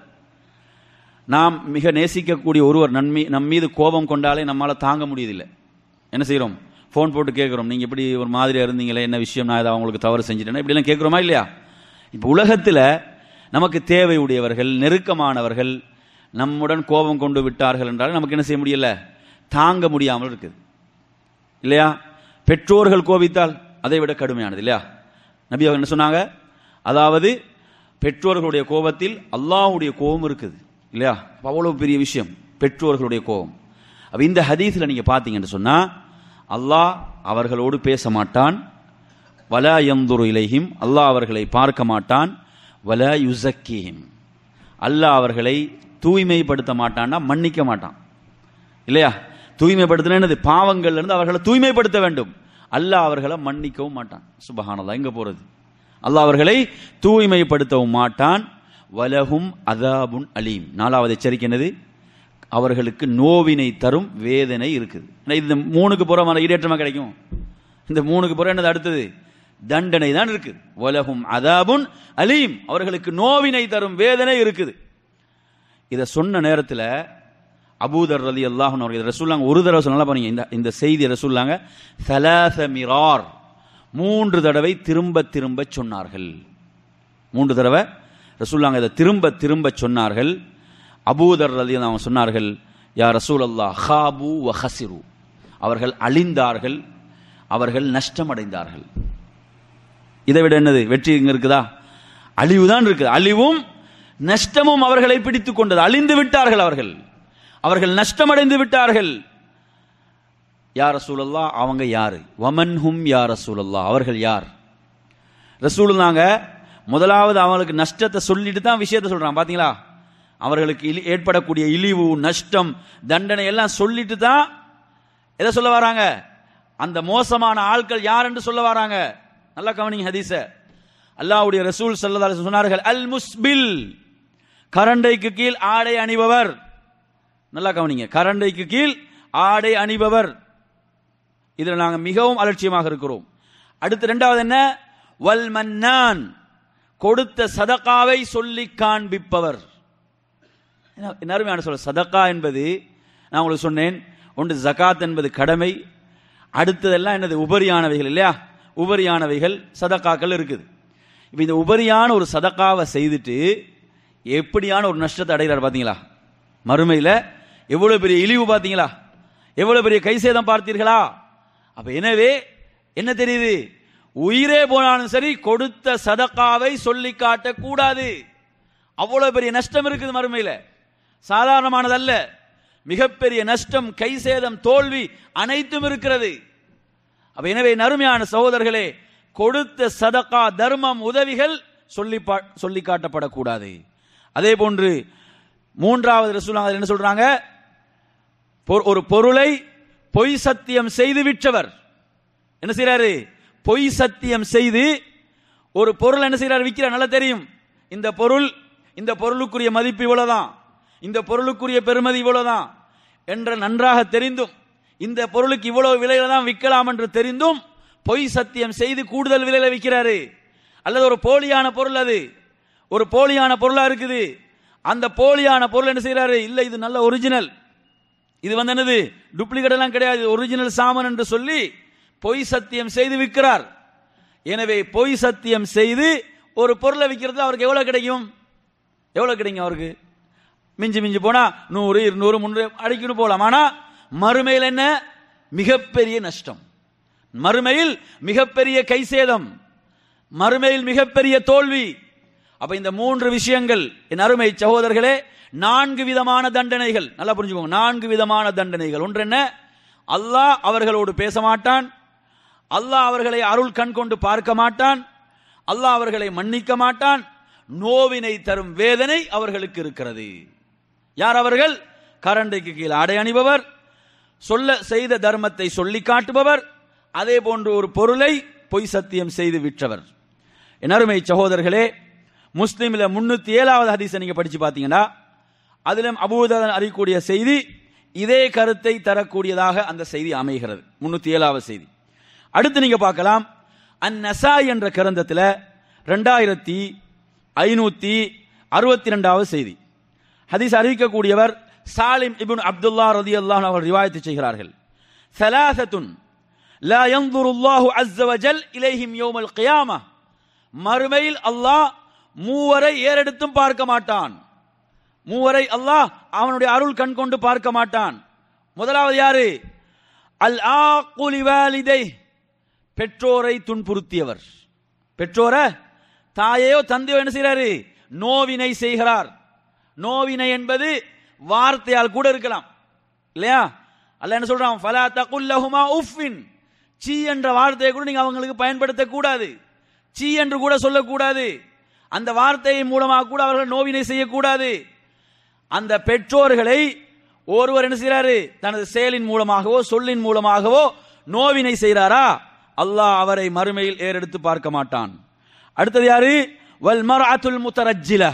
நாம் மிக நேசிக்கக்கூடிய ஒருவர் நம் மீது கோபம் கொண்டாலே நம்மளால் தாங்க முடியதில்லை. என்ன செய்கிறோம்? ஃபோன் போட்டு கேட்குறோம், நீங்கள் இப்படி ஒரு மாதிரியாக இருந்தீங்களே, என்ன விஷயம், நான் ஏதாவது அவங்களுக்கு தவறு செஞ்சுட்டேன்னா, இப்படிலாம் கேட்குறோமா இல்லையா? இப்போ உலகத்தில் நமக்கு தேவையுடையவர்கள், நெருக்கமானவர்கள் நம்முடன் கோபம் கொண்டு விட்டார்கள் என்றாலும் நமக்கு என்ன செய்ய முடியல, தாங்க முடியாமல் இருக்குது இல்லையா? பெற்றோர்கள் கோபித்தால் அதை விட கடுமையானது இல்லையா? நபி அவங்க என்ன சொன்னாங்க? அதாவது பெற்றோர்களுடைய கோபத்தில் அல்லாஹ்வுடைய கோபம் இருக்குது இல்லையா? அவ்வளவு பெரிய விஷயம் பெற்றோர்களுடைய கோபம். அப்போ இந்த ஹதீஸில் நீங்கள் பார்த்தீங்கன்னு சொன்னால், அல்லாஹ் அவர்களோடு பேச மாட்டான். வலா யன்துரு இலைஹிம், அல்லாஹ் அவர்களை பார்க்க மாட்டான். வலா யுஸக்கீஹிம், அல்லாஹ் அவர்களை தூய்மைப்படுத்த மாட்டான்னா மன்னிக்க மாட்டான் இல்லையா? தூய்மைப்படுத்தின என்னது? பாவங்கள்ல இருந்து அவர்களை தூய்மைப்படுத்த வேண்டும். அல்லாஹ் அவர்களை மன்னிக்கவும் மாட்டான். சுப்ஹானல்லாஹ், எங்க போறது? அல்லாஹ் அவர்களை தூய்மைப்படுத்தவும் மாட்டான். வலஹும் அதாபுன் அலீம், நாலாவது எச்சரிக்கை என்னது? அவர்களுக்கு நோவினை தரும் வேதனை இருக்குது. இந்த மூணுக்கு புறம் ஈடேற்றமா கிடைக்கும். இந்த மூணுக்கு புறம் என்னது? அடுத்தது தண்டனை தான் இருக்குது. வலஹும் அதாபுன் அலீம், அவர்களுக்கு நோவினை தரும் வேதனை இருக்குது. இதை சொன்ன நேரத்தில் அபூதர் ரலியல்லாஹு அன்ஹு அவர்கள் ரசூலுல்லாஹ் ஒரு தடவை சொன்னா பாருங்க, இந்த செய்தி ரசூலுல்லாஹ் ஸலாஸ மிரார், 3 தடவை திரும்ப திரும்ப சொன்னார்கள். 3 தடவை ரசூலுல்லாஹ் இதை திரும்ப திரும்ப சொன்னார்கள். அபூதர் ரலியல்லாஹு அன்ஹு சொன்னார்கள், யா ரசூலல்லாஹ் ஹாபு வ ஹஸிரு, அவர்கள் அழிந்தார்கள், அவர்கள் நஷ்டமடைந்தார்கள். இதை விட என்னது வெற்றி இங்க இருக்குதா? அழிவு தான் இருக்குது. அழிவும் நஷ்டமும் அவர்களை பிடித்துக் கொண்டது. அழிந்து விட்டார்கள், அவர்கள் நஷ்டமடைந்து விட்டார்கள். யா ரசூலல்லாஹ், அவங்க யாரு? வமன் ஹும் யா ரசூலல்லாஹ், அவர்கள் யார்? ரசூலுல்லாஹ் முதலாவது அவங்களுக்கு நஷ்டத்தை சொல்லிட்டு தான் விஷயத்தை சொல்றாங்க. பாத்தீங்களா? அவர்களுக்கு ஏற்படக்கூடிய இழிவு, நஷ்டம், தண்டனை எல்லாம் சொல்லிட்டு தான் எதை சொல்ல வராங்க? அந்த மோசமான ஆட்கள் யார் என்று சொல்ல வராங்க. நல்லா கவனிங்க ஹதீஸ. அல்லாஹ்வுடைய ரசூல் ஸல்லல்லாஹு அலைஹி வஸல்லம் சொன்னார்கள், அல் முஸ்பில், கரண்டைக்கு கீழ் ஆடை அணிபவர். நல்லா கவனிங்க, கரண்டைக்கு கீழ் ஆடை அணிபவர். இதில் நாங்கள் மிகவும் அலட்சியமாக இருக்கிறோம். அடுத்து 2வது என்ன? வல் மன்னான், கொடுத்த சதகாவை சொல்லி காண்பிப்பவர். அருமையான சொல்ல, சதகா என்பது நான் உங்களுக்கு சொன்னேன், ஒன்று ஜகாத் என்பது கடமை, அடுத்ததெல்லாம் என்னது? உபரியானவைகள் இல்லையா? உபரியானவைகள் சதகாக்கள் இருக்குது. இப்போ இந்த உபரியான ஒரு சதகாவை செய்துட்டு எப்படியான ஒரு நஷ்டத்தை அடைகிறார் பார்த்தீங்களா? மறுமையில் எவ்வளவு பெரிய இழிவு பார்த்தீங்களா? எவ்வளவு பெரிய கைசேதம் பார்த்தீர்களா? அப்ப எனவே என்ன தெரியுது? உயிரே போனாலும் சரி கொடுத்த சதகாவை சொல்லி காட்ட கூடாது. அவ்வளவு பெரிய நஷ்டம் இருக்குது மறுமையில், சாதாரணமானதல்ல. மிகப்பெரிய நஷ்டம், கைசேதம், தோல்வி அனைத்தும் இருக்கிறது. அப்ப எனவே நறுமையான சகோதரர்களே, கொடுத்த சதகா, தர்மம், உதவிகள் சொல்லி காட்டப்படக்கூடாது. அதே போன்று 3வது ரசூலுல்லாஹ் என்ன சொல்றாங்க? ஒரு பொருளை பொய் சத்தியம் செய்து விற்றவர் என்ன செய்யறாரு? பொய் சத்தியம் செய்து ஒரு பொருள் என்ன செய்யறாரு? விற்கிறார். நல்லா தெரியும், இந்த பொருளுக்குரிய மதிப்பு இவ்வளவுதான், இந்த பொருளுக்குரிய பெருமதி இவ்வளவுதான் என்ற நன்றாக தெரிந்தும், இந்த பொருளுக்கு இவ்வளவு விலையில தான் விற்கலாம் என்று தெரிந்தும் பொய் சத்தியம் செய்து கூடுதல் விலையில விற்கிறாரு. அல்லது ஒரு போலியான பொருள், அது ஒரு போலியான பொருளா இருக்குது. அந்த போலியான பொருள் என்ன செய்யறாரு? இல்ல இது நல்ல ஒரிஜினல், இது என்னது டூப்ளிகேட் எல்லாம் கிடையாது, ஒரிஜினல் சாமான் என்று சொல்லி பொய் சத்தியம் செய்து விற்கிறார். எனவே பொய் சத்தியம் செய்து ஒரு பொருளை விற்கிறது அவருக்கு எவ்வளவு கிடைக்கும்? அவருக்கு மிஞ்சி மிஞ்சி போனா 100, 200, 300 அடிக்கணும் போலாம். ஆனா மறுமையில் என்ன? மிகப்பெரிய நஷ்டம், மறுமையில் மிகப்பெரிய கைசேதம், மறுமையில் மிகப்பெரிய தோல்வி. அப்ப இந்த 3 விஷயங்கள் என் அருமை சகோதரர்களே, 4 விதமான தண்டனைகள். நல்லா புரிஞ்சுக்கோங்க, 4 விதமான தண்டனைகள். ஒன்று என்ன? அல்லாஹ் அவர்களோடு பேச மாட்டான், அல்லாஹ் அவர்களை அருள் கண் கொண்டு பார்க்க மாட்டான், அல்லாஹ் அவர்களை மன்னிக்க மாட்டான், நோவினை தரும் வேதனை அவர்களுக்கு இருக்கிறது. யார் அவர்கள்? கரண்டைக்கு கீழ் ஆடை அணிபவர், செய்த தர்மத்தை சொல்லி காட்டுபவர், அதே போன்று ஒரு பொருளை பொய் சத்தியம் செய்து விற்றவர். என் அருமை சகோதரர்களே, முஸ்லிம்ல 307வது ஹதீஸை நீங்க படிச்சு பார்த்தீங்கன்னா அதிலும் அபூதர் அறியக்கூடிய செய்தி இதே கருத்தை தரக்கூடியதாக அந்த செய்தி அமைகிறது. 307வது செய்தி. அடுத்து நீங்க பார்க்கலாம், அன்-நசாயி என்ற கிரந்தத்தில் 2562வது செய்தி. ஹதீஸ் அறிவிக்கக்கூடியவர் சாலிம் இப்னு அப்துல்லா ரலியல்லாஹு அன்ஹு அவர்கள் ரிவாயத் செய்கிறார்கள். ஸலாஸத்துன் லா யன்துருல்லாஹு அஸ்ஸ வஜல் இலைஹிம் யௌமல் கியாமஹ், மறுமையில் அல்லாஹ் மூவரை ஏறெடுத்தும் பார்க்க மாட்டான். மூவரை அல்லாஹ் அவனுடைய அருள் கண் கொண்டு பார்க்க மாட்டான். முதலாவது யாரு? அல் ஆக்குலி வாலிதை, பெற்றோரை துன்புறுத்தியவர். பெற்றோரை, தாயையோ தந்தையோ என்ன செய்கிறாரு? நோவினை செய்கிறார். நோவினை என்பது வார்த்தையால் கூட இருக்கலாம் இல்லையா? அல்லாஹ் என்ன சொல்றான்? ஃபலா தகுல் லஹுமா உஃபின், சீ என்ற வார்த்தையை கூட நீங்க அவங்களுக்கு பயன்படுத்த கூடாது. சீ என்று கூட சொல்லக்கூடாது. அந்த வார்த்தையின் மூலமாக கூட அவர்கள் நோவினை செய்யக்கூடாது. அந்த பெற்றோர்களை ஒருவர் என்ன செய்கிறாரு? தனது செயலின் மூலமாகவோ சொல்லின் மூலமாகவோ நோவினை செய்கிறாரா, அல்லாஹ் அவரை மறுமையில் ஏறெடுத்து பார்க்க மாட்டான். அடுத்தது யாரு? வல் மர்அத்துல் முத்தரஜ்ஜில,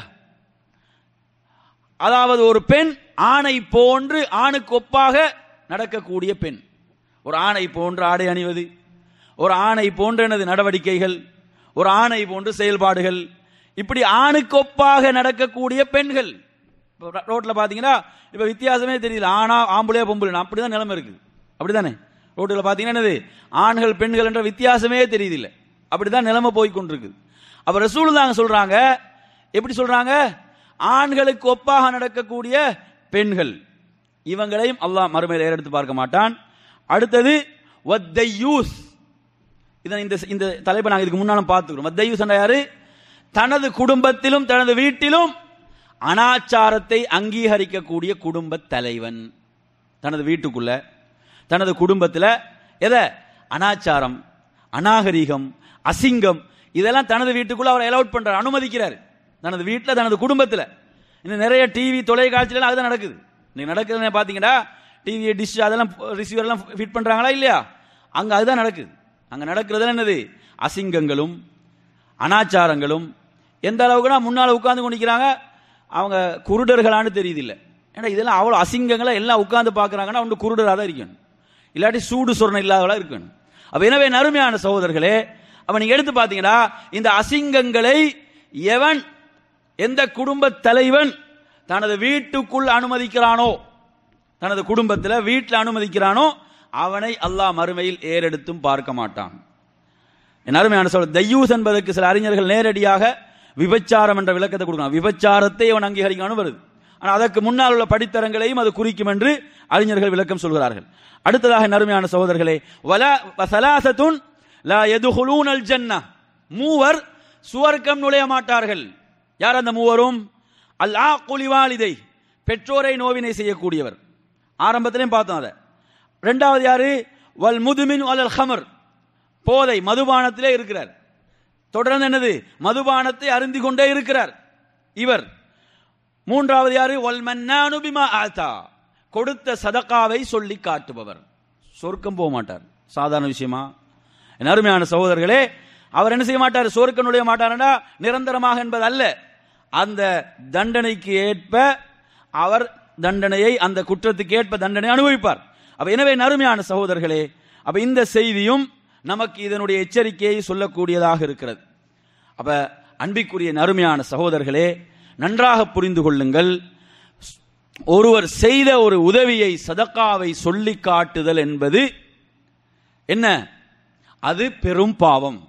அதாவது ஒரு பெண் ஆணை போன்று ஆணுக்கு ஒப்பாக நடக்கக்கூடிய பெண். ஒரு ஆணை போன்று ஆடை அணிவது, ஒரு ஆணை போன்ற எனது நடவடிக்கைகள், ஒரு ஆணை போன்று செயல்பாடுகள், இப்படி ஆணுக்கு ஒப்பாக நடக்கக்கூடிய பெண்கள். ரோட்ல பாத்தீங்கன்னா இப்ப வித்தியாசமே தெரியல, ஆனா ஆம்பளையா பொம்பளை அப்படிதான் நிலைமை இருக்குது. அப்படித்தானே? ரோட்ல பாத்தீங்கன்னா என்னது, ஆண்கள் பெண்கள் என்ற வித்தியாசமே தெரியுதில்லை. அப்படிதான் நிலைமை போய் கொண்டிருக்கு. அப்ப ரசூலுல்லாஹ் சொல்றாங்க, எப்படி சொல்றாங்க? ஆண்களுக்கு ஒப்பாக நடக்கக்கூடிய பெண்கள், இவங்களையும் அல்லாஹ் மறுமையில் ஏறெடுத்து பார்க்க மாட்டான். அடுத்தது வத்தையூஸ், இந்த தலைப்பை நாங்கள் இதுக்கு முன்னாலும் பார்த்துக்கிறோம். வத்தையூஸ் என்ற யாரு? தனது குடும்பத்திலும் தனது வீட்டிலும் அனாச்சாரத்தை அங்கீகரிக்கக்கூடிய குடும்ப தலைவன். தனது வீட்டுக்குள்ள தனது குடும்பத்தில் எதை? அனாச்சாரம், அநாகரிகம், அசிங்கம், இதெல்லாம் தனது வீட்டுக்குள்ள அவர் அலௌட் பண்றார், அனுமதிக்கிறார். தனது வீட்டில் தனது குடும்பத்தில். இன்னும் நிறைய டிவி தொலைக்காட்சியில அதுதான் நடக்குது. நீங்க நடக்குதுன்னு பாத்தீங்கன்னா டிவி டிஷ் அதெல்லாம் ரிசீவர் எல்லாம் ஃபிட் பண்றாங்களா இல்லையா? அங்க அதுதான் நடக்குது. அங்க நடக்கிறது என்னது? அசிங்கங்களும் அனாச்சாரங்களும். எந்த அளவுக்குனா முன்னால உட்கார்ந்து கொண்டிருக்கிறாங்க, அவங்க குருடர்களான்னு தெரியுது இல்லை. ஏன்னா இதெல்லாம் அவ்வளோ அசிங்கங்களை எல்லாம் உட்கார்ந்து பார்க்குறாங்கன்னா அவங்க குருடராக தான் இருக்கணும், இல்லாட்டி சூடு சொரணை இல்லாதவளாக இருக்கணும். அப்ப எனவே நறுமையான சகோதரர்களே, அப்ப நீங்க எடுத்து பார்த்தீங்கன்னா இந்த அசிங்கங்களை எவன், எந்த குடும்ப தலைவன் தனது வீட்டுக்குள் அனுமதிக்கிறானோ, தனது குடும்பத்தில் வீட்டில் அனுமதிக்கிறானோ, அவனை அல்லாஹ் மறுமையில் ஏறெடுத்தும் பார்க்க மாட்டான். என் அருமையான சகோதரர், தய்யூஸ் என்பதற்கு சில அறிஞர்கள் நேரடியாக விபச்சாரம் என்ற விளக்கத்தை கொடுக்கிறான். விபச்சாரத்தை அவன் அங்கீகரிக்கணும் வருது. ஆனால் அதற்கு முன்னால் உள்ள படித்தரங்களையும் அது குறிக்கும் என்று அறிஞர்கள் விளக்கம் சொல்கிறார்கள். அடுத்ததாக நறுமையான சகோதரர்களே, வஸலாஸத்துன் லா யதுகுலூனல் ஜன்னah, மூவர் சுவர்க்கம் நுழைய மாட்டார்கள். யார் அந்த மூவரும்? அல் ஆக்குலி வாலிதை, பெற்றோரை நோவினை செய்யக்கூடியவர். ஆரம்பத்திலையும் பார்த்தோம் அதை. இரண்டாவது யாரு? வல் முதுமின் அலல் ஹமர், போதை மதுபானத்திலே இருக்கிறார். தொடர்ந்து என்னது? மதுபானத்தை அருந்தி கொண்டே இருக்கிறார் இவர். மூன்றாவது யாரு? வல் மன்னானு பிமா ஆதா, கொடுத்த சதகாவை சொல்லி காட்டுபவர். சொர்க்கம் போக மாட்டார். சாதாரண விஷயமா? என் அருமையான சகோதரர்களே, அவர் என்ன செய்ய மாட்டார்? சொர்க்கம் நுழைய மாட்டார்னா நிரந்தரமாக என்பது அல்ல. அந்த தண்டனைக்கு ஏற்ப அவர் தண்டனையை, அந்த குற்றத்துக்கு ஏற்ப தண்டனை அனுபவிப்பார். அப்ப எனவே நறுமையான சகோதரர்களே, அப்ப இந்த செய்தியும் நமக்கு இதனுடைய எச்சரிக்கையை சொல்லக்கூடியதாக இருக்கிறது. அப்ப அன்பிற்குரிய நறுமையான சகோதரர்களே, நன்றாக புரிந்து கொள்ளுங்கள். ஒருவர் செய்த ஒரு உதவியை, சதக்காவை சொல்லி காட்டுதல் என்பது என்ன? அது பெரும் பாவம்.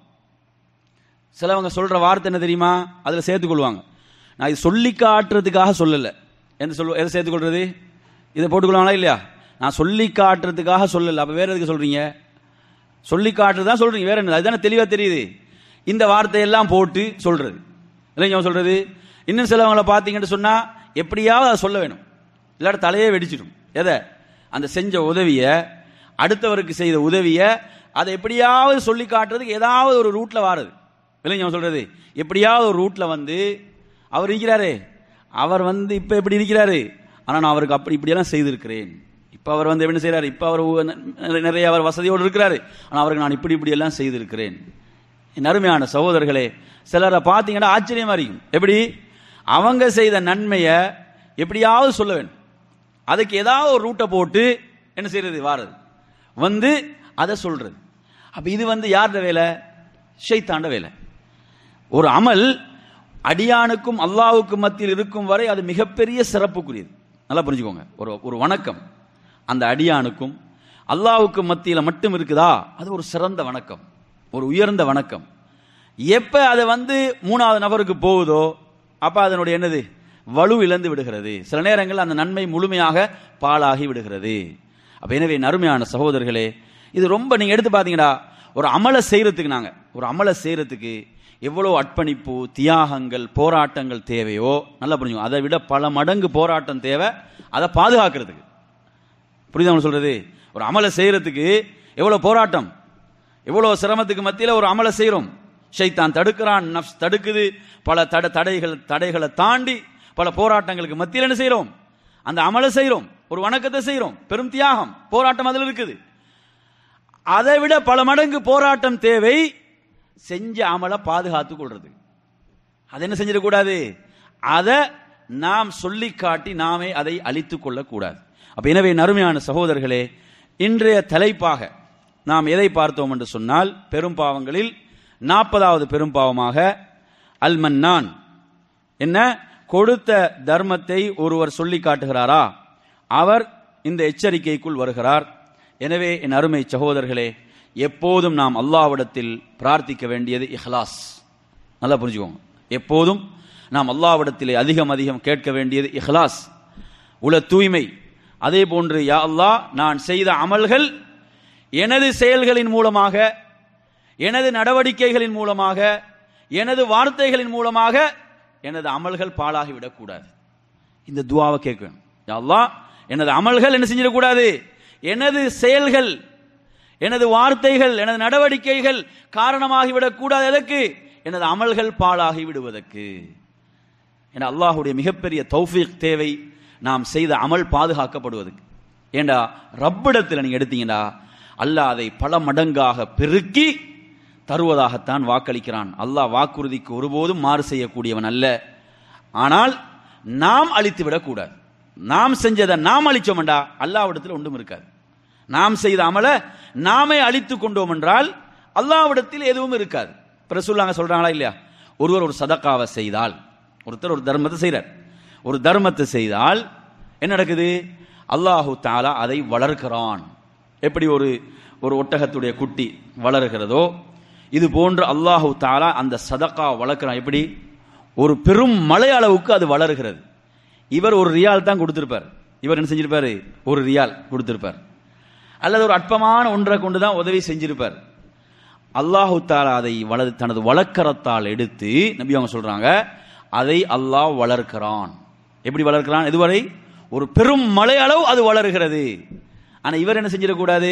சிலவங்க சொல்ற வார்த்தை என்ன தெரியுமா? அதுல சேர்த்துக் கொள்வாங்க, நான் இது சொல்லி காட்டுறதுக்காக சொல்லல. எதை சேர்த்துக் கொள்றது? இதை போட்டுக்கொள்வாங்களா இல்லையா? நான் சொல்லி காட்டுறதுக்காக சொல்லல. அப்ப வேற எதுக்கு சொல்றீங்க? சொல்லி காட்டுறதுதான் சொல்றீங்க, வேற என்ன? அதுதானே தெளிவா தெரியுது. இந்த வார்த்தையெல்லாம் போட்டு சொல்றது இல்லைங்க சொல்றது. இன்னும் சிலவங்களை பார்த்தீங்கன்னு சொன்னா எப்படியாவது அதை சொல்ல வேணும், இல்லாட்ட தலையே வெடிச்சிடும். எதை? அந்த செஞ்ச உதவிய, அடுத்தவருக்கு செய்த உதவிய, அதை எப்படியாவது சொல்லி காட்டுறதுக்கு ஏதாவது ஒரு ரூட்ல வாருது இல்லைங்க சொல்றது. எப்படியாவது ஒரு ரூட்ல வந்து அவர் இருக்கிறாரே, அவர் வந்து இப்ப எப்படி இருக்கிறாரு, ஆனா நான் அவருக்கு அப்படி இப்படியெல்லாம் செய்திருக்கிறேன். இப்ப அவர் வந்து என்ன செய்யறாரு? இப்ப அவர் நிறைய அவர் வசதியோடு இருக்கிறாரு, ஆனா அவருக்கு நான் இப்படி இப்படி எல்லாம் செய்திருக்கிறேன். அருமையான சகோதரர்களே, சிலரை பார்த்தீங்கன்னா ஆச்சரியமா இருக்கும். எப்படி அவங்க செய்த நன்மையை எப்படியாவது சொல்ல வேண்டும், அதுக்கு ஏதாவது ஒரு ரூட்டை போட்டு என்ன செய்யறது, வாரது வந்து அதை சொல்றது. அப்ப இது யாருடைய வேலை? ஷைத்தாண்ட வேலை. ஒரு அமல் அடியானுக்கும் அல்லாஹ்வுக்கும் மத்தியில் இருக்கும் வரை அது மிகப்பெரிய சிறப்புக்குரியது. நல்லா புரிஞ்சுக்கோங்க. ஒரு வணக்கம் அந்த அடியானுக்கும் அல்லாஹ்வுக்கும் மத்தியில் மட்டும் இருக்குதா, அது ஒரு சிறந்த வணக்கம், ஒரு உயர்ந்த வணக்கம். எப்ப அதை மூணாவது நபருக்கு போகுதோ அப்ப அதனுடைய என்னது, வலு இழந்து விடுகிறது. சில நேரங்கள் அந்த நன்மை முழுமையாக பாழாகி விடுகிறது. அப்ப எனவே அருமையான சகோதரர்களே, இது ரொம்ப நீங்க எடுத்து பார்த்தீங்கன்னா, ஒரு அமலை செய்யறதுக்கு எவ்வளவு அர்ப்பணிப்பு, தியாகங்கள், போராட்டங்கள் தேவையோ நல்லா புரிஞ்சுக்கோ. அதை விட பல மடங்கு போராட்டம் தேவை அதை பாதுகாக்கிறதுக்கு. புரியுதா சொல்றது? ஒரு அமலை செய்யறதுக்கு எவ்வளவு போராட்டம், எவ்வளவு சிரமத்துக்கு மத்தியில் ஒரு அமலை செய்யறோம். ஷைத்தான் தடுக்கிறான், நஃப்ஸ் தடுக்குது, பல தடைகளை தாண்டி பல போராட்டங்களுக்கு மத்தியில் என்ன செய்யறோம், அந்த அமலை செய்யறோம், ஒரு வணக்கத்தை செய்யறோம். பெரும் தியாகம், போராட்டம் அதில் இருக்குது. அதை விட பல மடங்கு போராட்டம் தேவை செஞ்ச அமலை பாதுகாத்துக் கொள்றது. அதை என்ன செஞ்சிடக்கூடாது, அதை நாம் சொல்லி காட்டி நாமே அதை அழித்துக் கொள்ளக்கூடாது. அப்ப எனவே அருமையான சகோதரர்களே, இன்றைய தலைப்பாக நாம் எதை பார்த்தோம் என்று சொன்னால், பெரும் பாவங்களில் 40வது பெரும் பாவமாக அல் மன்னான். என்ன, கொடுத்த தர்மத்தை ஒருவர் சொல்லி காட்டுகிறாரா, அவர் இந்த எச்சரிக்கைக்குள் வருகிறார். எனவே என் அருமை சகோதரர்களே, எப்போதும் நாம் அல்லாஹ்விடத்தில் பிரார்த்திக்க வேண்டியது இஹ்லாஸ். நல்லா புரிஞ்சுக்கோங்க. எப்போதும் நாம் அல்லாஹ்விடத்தில் அதிகம் கேட்க வேண்டியது இஹ்லாஸ், உல தூய்மை. அதே போன்று யா அல்லாஹ், நான் செய்த அமல்கள் எனது செயல்களின் மூலமாக, எனது நடவடிக்கைகளின் மூலமாக, எனது வார்த்தைகளின் மூலமாக எனது அமல்கள் பாழாகிவிடக்கூடாது. இந்த துஆவை கேட்கணும். யா அல்லாஹ், எனது அமல்கள் என்ன செஞ்சிடக்கூடாது, எனது செயல்கள், எனது வார்த்தைகள், எனது நடவடிக்கைகள் காரணமாகிவிடக் கூடாது. எதற்கு? எனது அமல்கள் பாழாகி விடுவதற்கு. என அல்லாஹுடைய மிகப்பெரிய தௌஃபீக் தேவை நாம் செய்த அமல் பாதுகாக்கப்படுவதற்கு. ஏண்டா ரப்பிடத்தில் நீங்க எடுத்தீங்கன்னா அல்லாஹ் அதை பல மடங்காக பெருக்கி தருவதாகத்தான் வாக்களிக்கிறான். அல்லாஹ் வாக்குறுதிக்கு ஒருபோதும் மாறு செய்யக்கூடியவன் அல்ல. ஆனால் நாம் அழித்து விடக்கூடாது. நாம் செஞ்சதை நாம் அழிச்சோம்டா அல்லாஹ்விடத்தில் ஒன்றும் இருக்காது. நாம் செய்த அமலை நாமே அழித்துக் கொண்டோம் என்றால் அல்லாஹ்விடத்தில் எதுவும் இருக்காது. ரசூலுல்லாஹ் சொல்றாங்களா இல்லையா, ஒருவர் ஒரு சதக்காவை செய்தால், ஒருத்தர் ஒரு தர்மத்தை செய்கிறார், ஒரு தர்மத்தை செய்தால் என்ன நடக்குது, அல்லாஹு தஆலா அதை வளர்க்கிறான். எப்படி ஒரு ஒட்டகத்துடைய குட்டி வளர்கிறதோ இது போன்று அல்லாஹு தஆலா அந்த சதக்கா வளர்க்கிறான். எப்படி? ஒரு பெரும் மலை அளவுக்கு அது வளர்கிறது. இவர் ஒரு ரியால் தான் கொடுத்திருப்பார், இவர் என்ன செஞ்சிருப்பாரு, ஒரு ரியால் கொடுத்திருப்பார், அல்லது ஒரு அற்பமான ஒன்றை கொண்டுதான் உதவி செஞ்சிருப்பார். அல்லாஹு தஆலா அதை தனது வளர்க்கரத்தால் எடுத்து நபி அவங்க சொல்றாங்க, அதை அல்லாஹ் வளர்க்கிறான். எப்படி வளர்க்கிறான்? இதுவரை ஒரு பெரும் மலை அளவு அது வளர்கிறது. ஆனா இவர் என்ன செஞ்சிடக்கூடாது,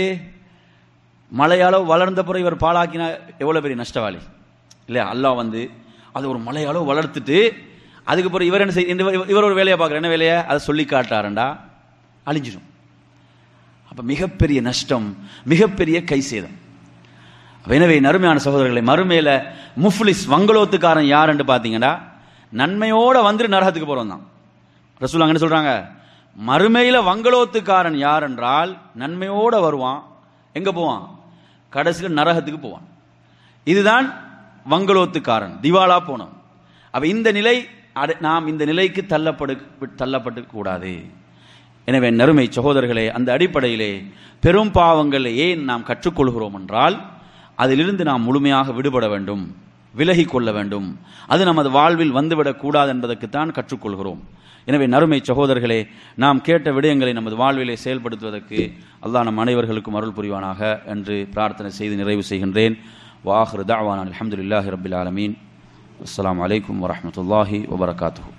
மலை அளவு வளர்ந்த பிறகு இவர் பாழாக்கினா எவ்வளவு பெரிய நஷ்டவாளி இல்லையா. அல்லாஹ் அது ஒரு மலை அளவு வளர்த்துட்டு அதுக்கு பிறகு இவர் என்ன இவர் ஒரு வேலையை பார்க்குற, என்ன வேலையை, அதை சொல்லி காட்டாரண்டா அழிஞ்சிடும். அப்ப மிகப்பெரிய நஷ்டம், மிகப்பெரிய கை சேதம். எனவே நறுமையான சகோதரர்களை, மறுமையில முஃப்லிஸ் வங்களோத்துக்காரன் யார் என்று பார்த்தீங்கன்னா, நன்மையோட நரகத்துக்கு போறவன் தான். ரசூலுல்லாஹ் என்ன சொல்றாங்க, மறுமையில வங்களோத்துக்காரன் யார் என்றால் நன்மையோட வருவான், எங்க போவான், கடைசியில் நரகத்துக்கு போவான். இதுதான் வங்களோத்துக்காரன், திவாலா போனோம். அப்ப இந்த நிலை, நாம் இந்த நிலைக்கு தள்ளப்பட்டு கூடாது. எனவே நறுமை சகோதரர்களே, அந்த அடிப்படையிலே பெரும் பாவங்களை ஏன் நாம் கற்றுக்கொள்கிறோம் என்றால், அதிலிருந்து நாம் முழுமையாக விடுபட வேண்டும், விலகி கொள்ள வேண்டும். அது நமது வாழ்வில் வந்துவிடக் கூடாது என்பதற்குத்தான் கற்றுக்கொள்கிறோம். எனவே நறுமை சகோதரர்களே, நாம் கேட்ட விடயங்களை நமது வாழ்விலே செயல்படுத்துவதற்கு அல்லாஹ் நம் அனைவர்களுக்கும் அருள் புரிவானாக என்று பிரார்த்தனை செய்து நிறைவு செய்கின்றேன். வாஹிரு தஅவானா அல்ஹம்துலில்லாஹி ரப்பில் ஆலமீன். அஸ்ஸலாமு அலைக்கும் வரஹ்மத்துல்லாஹி வபரகாத்துஹு.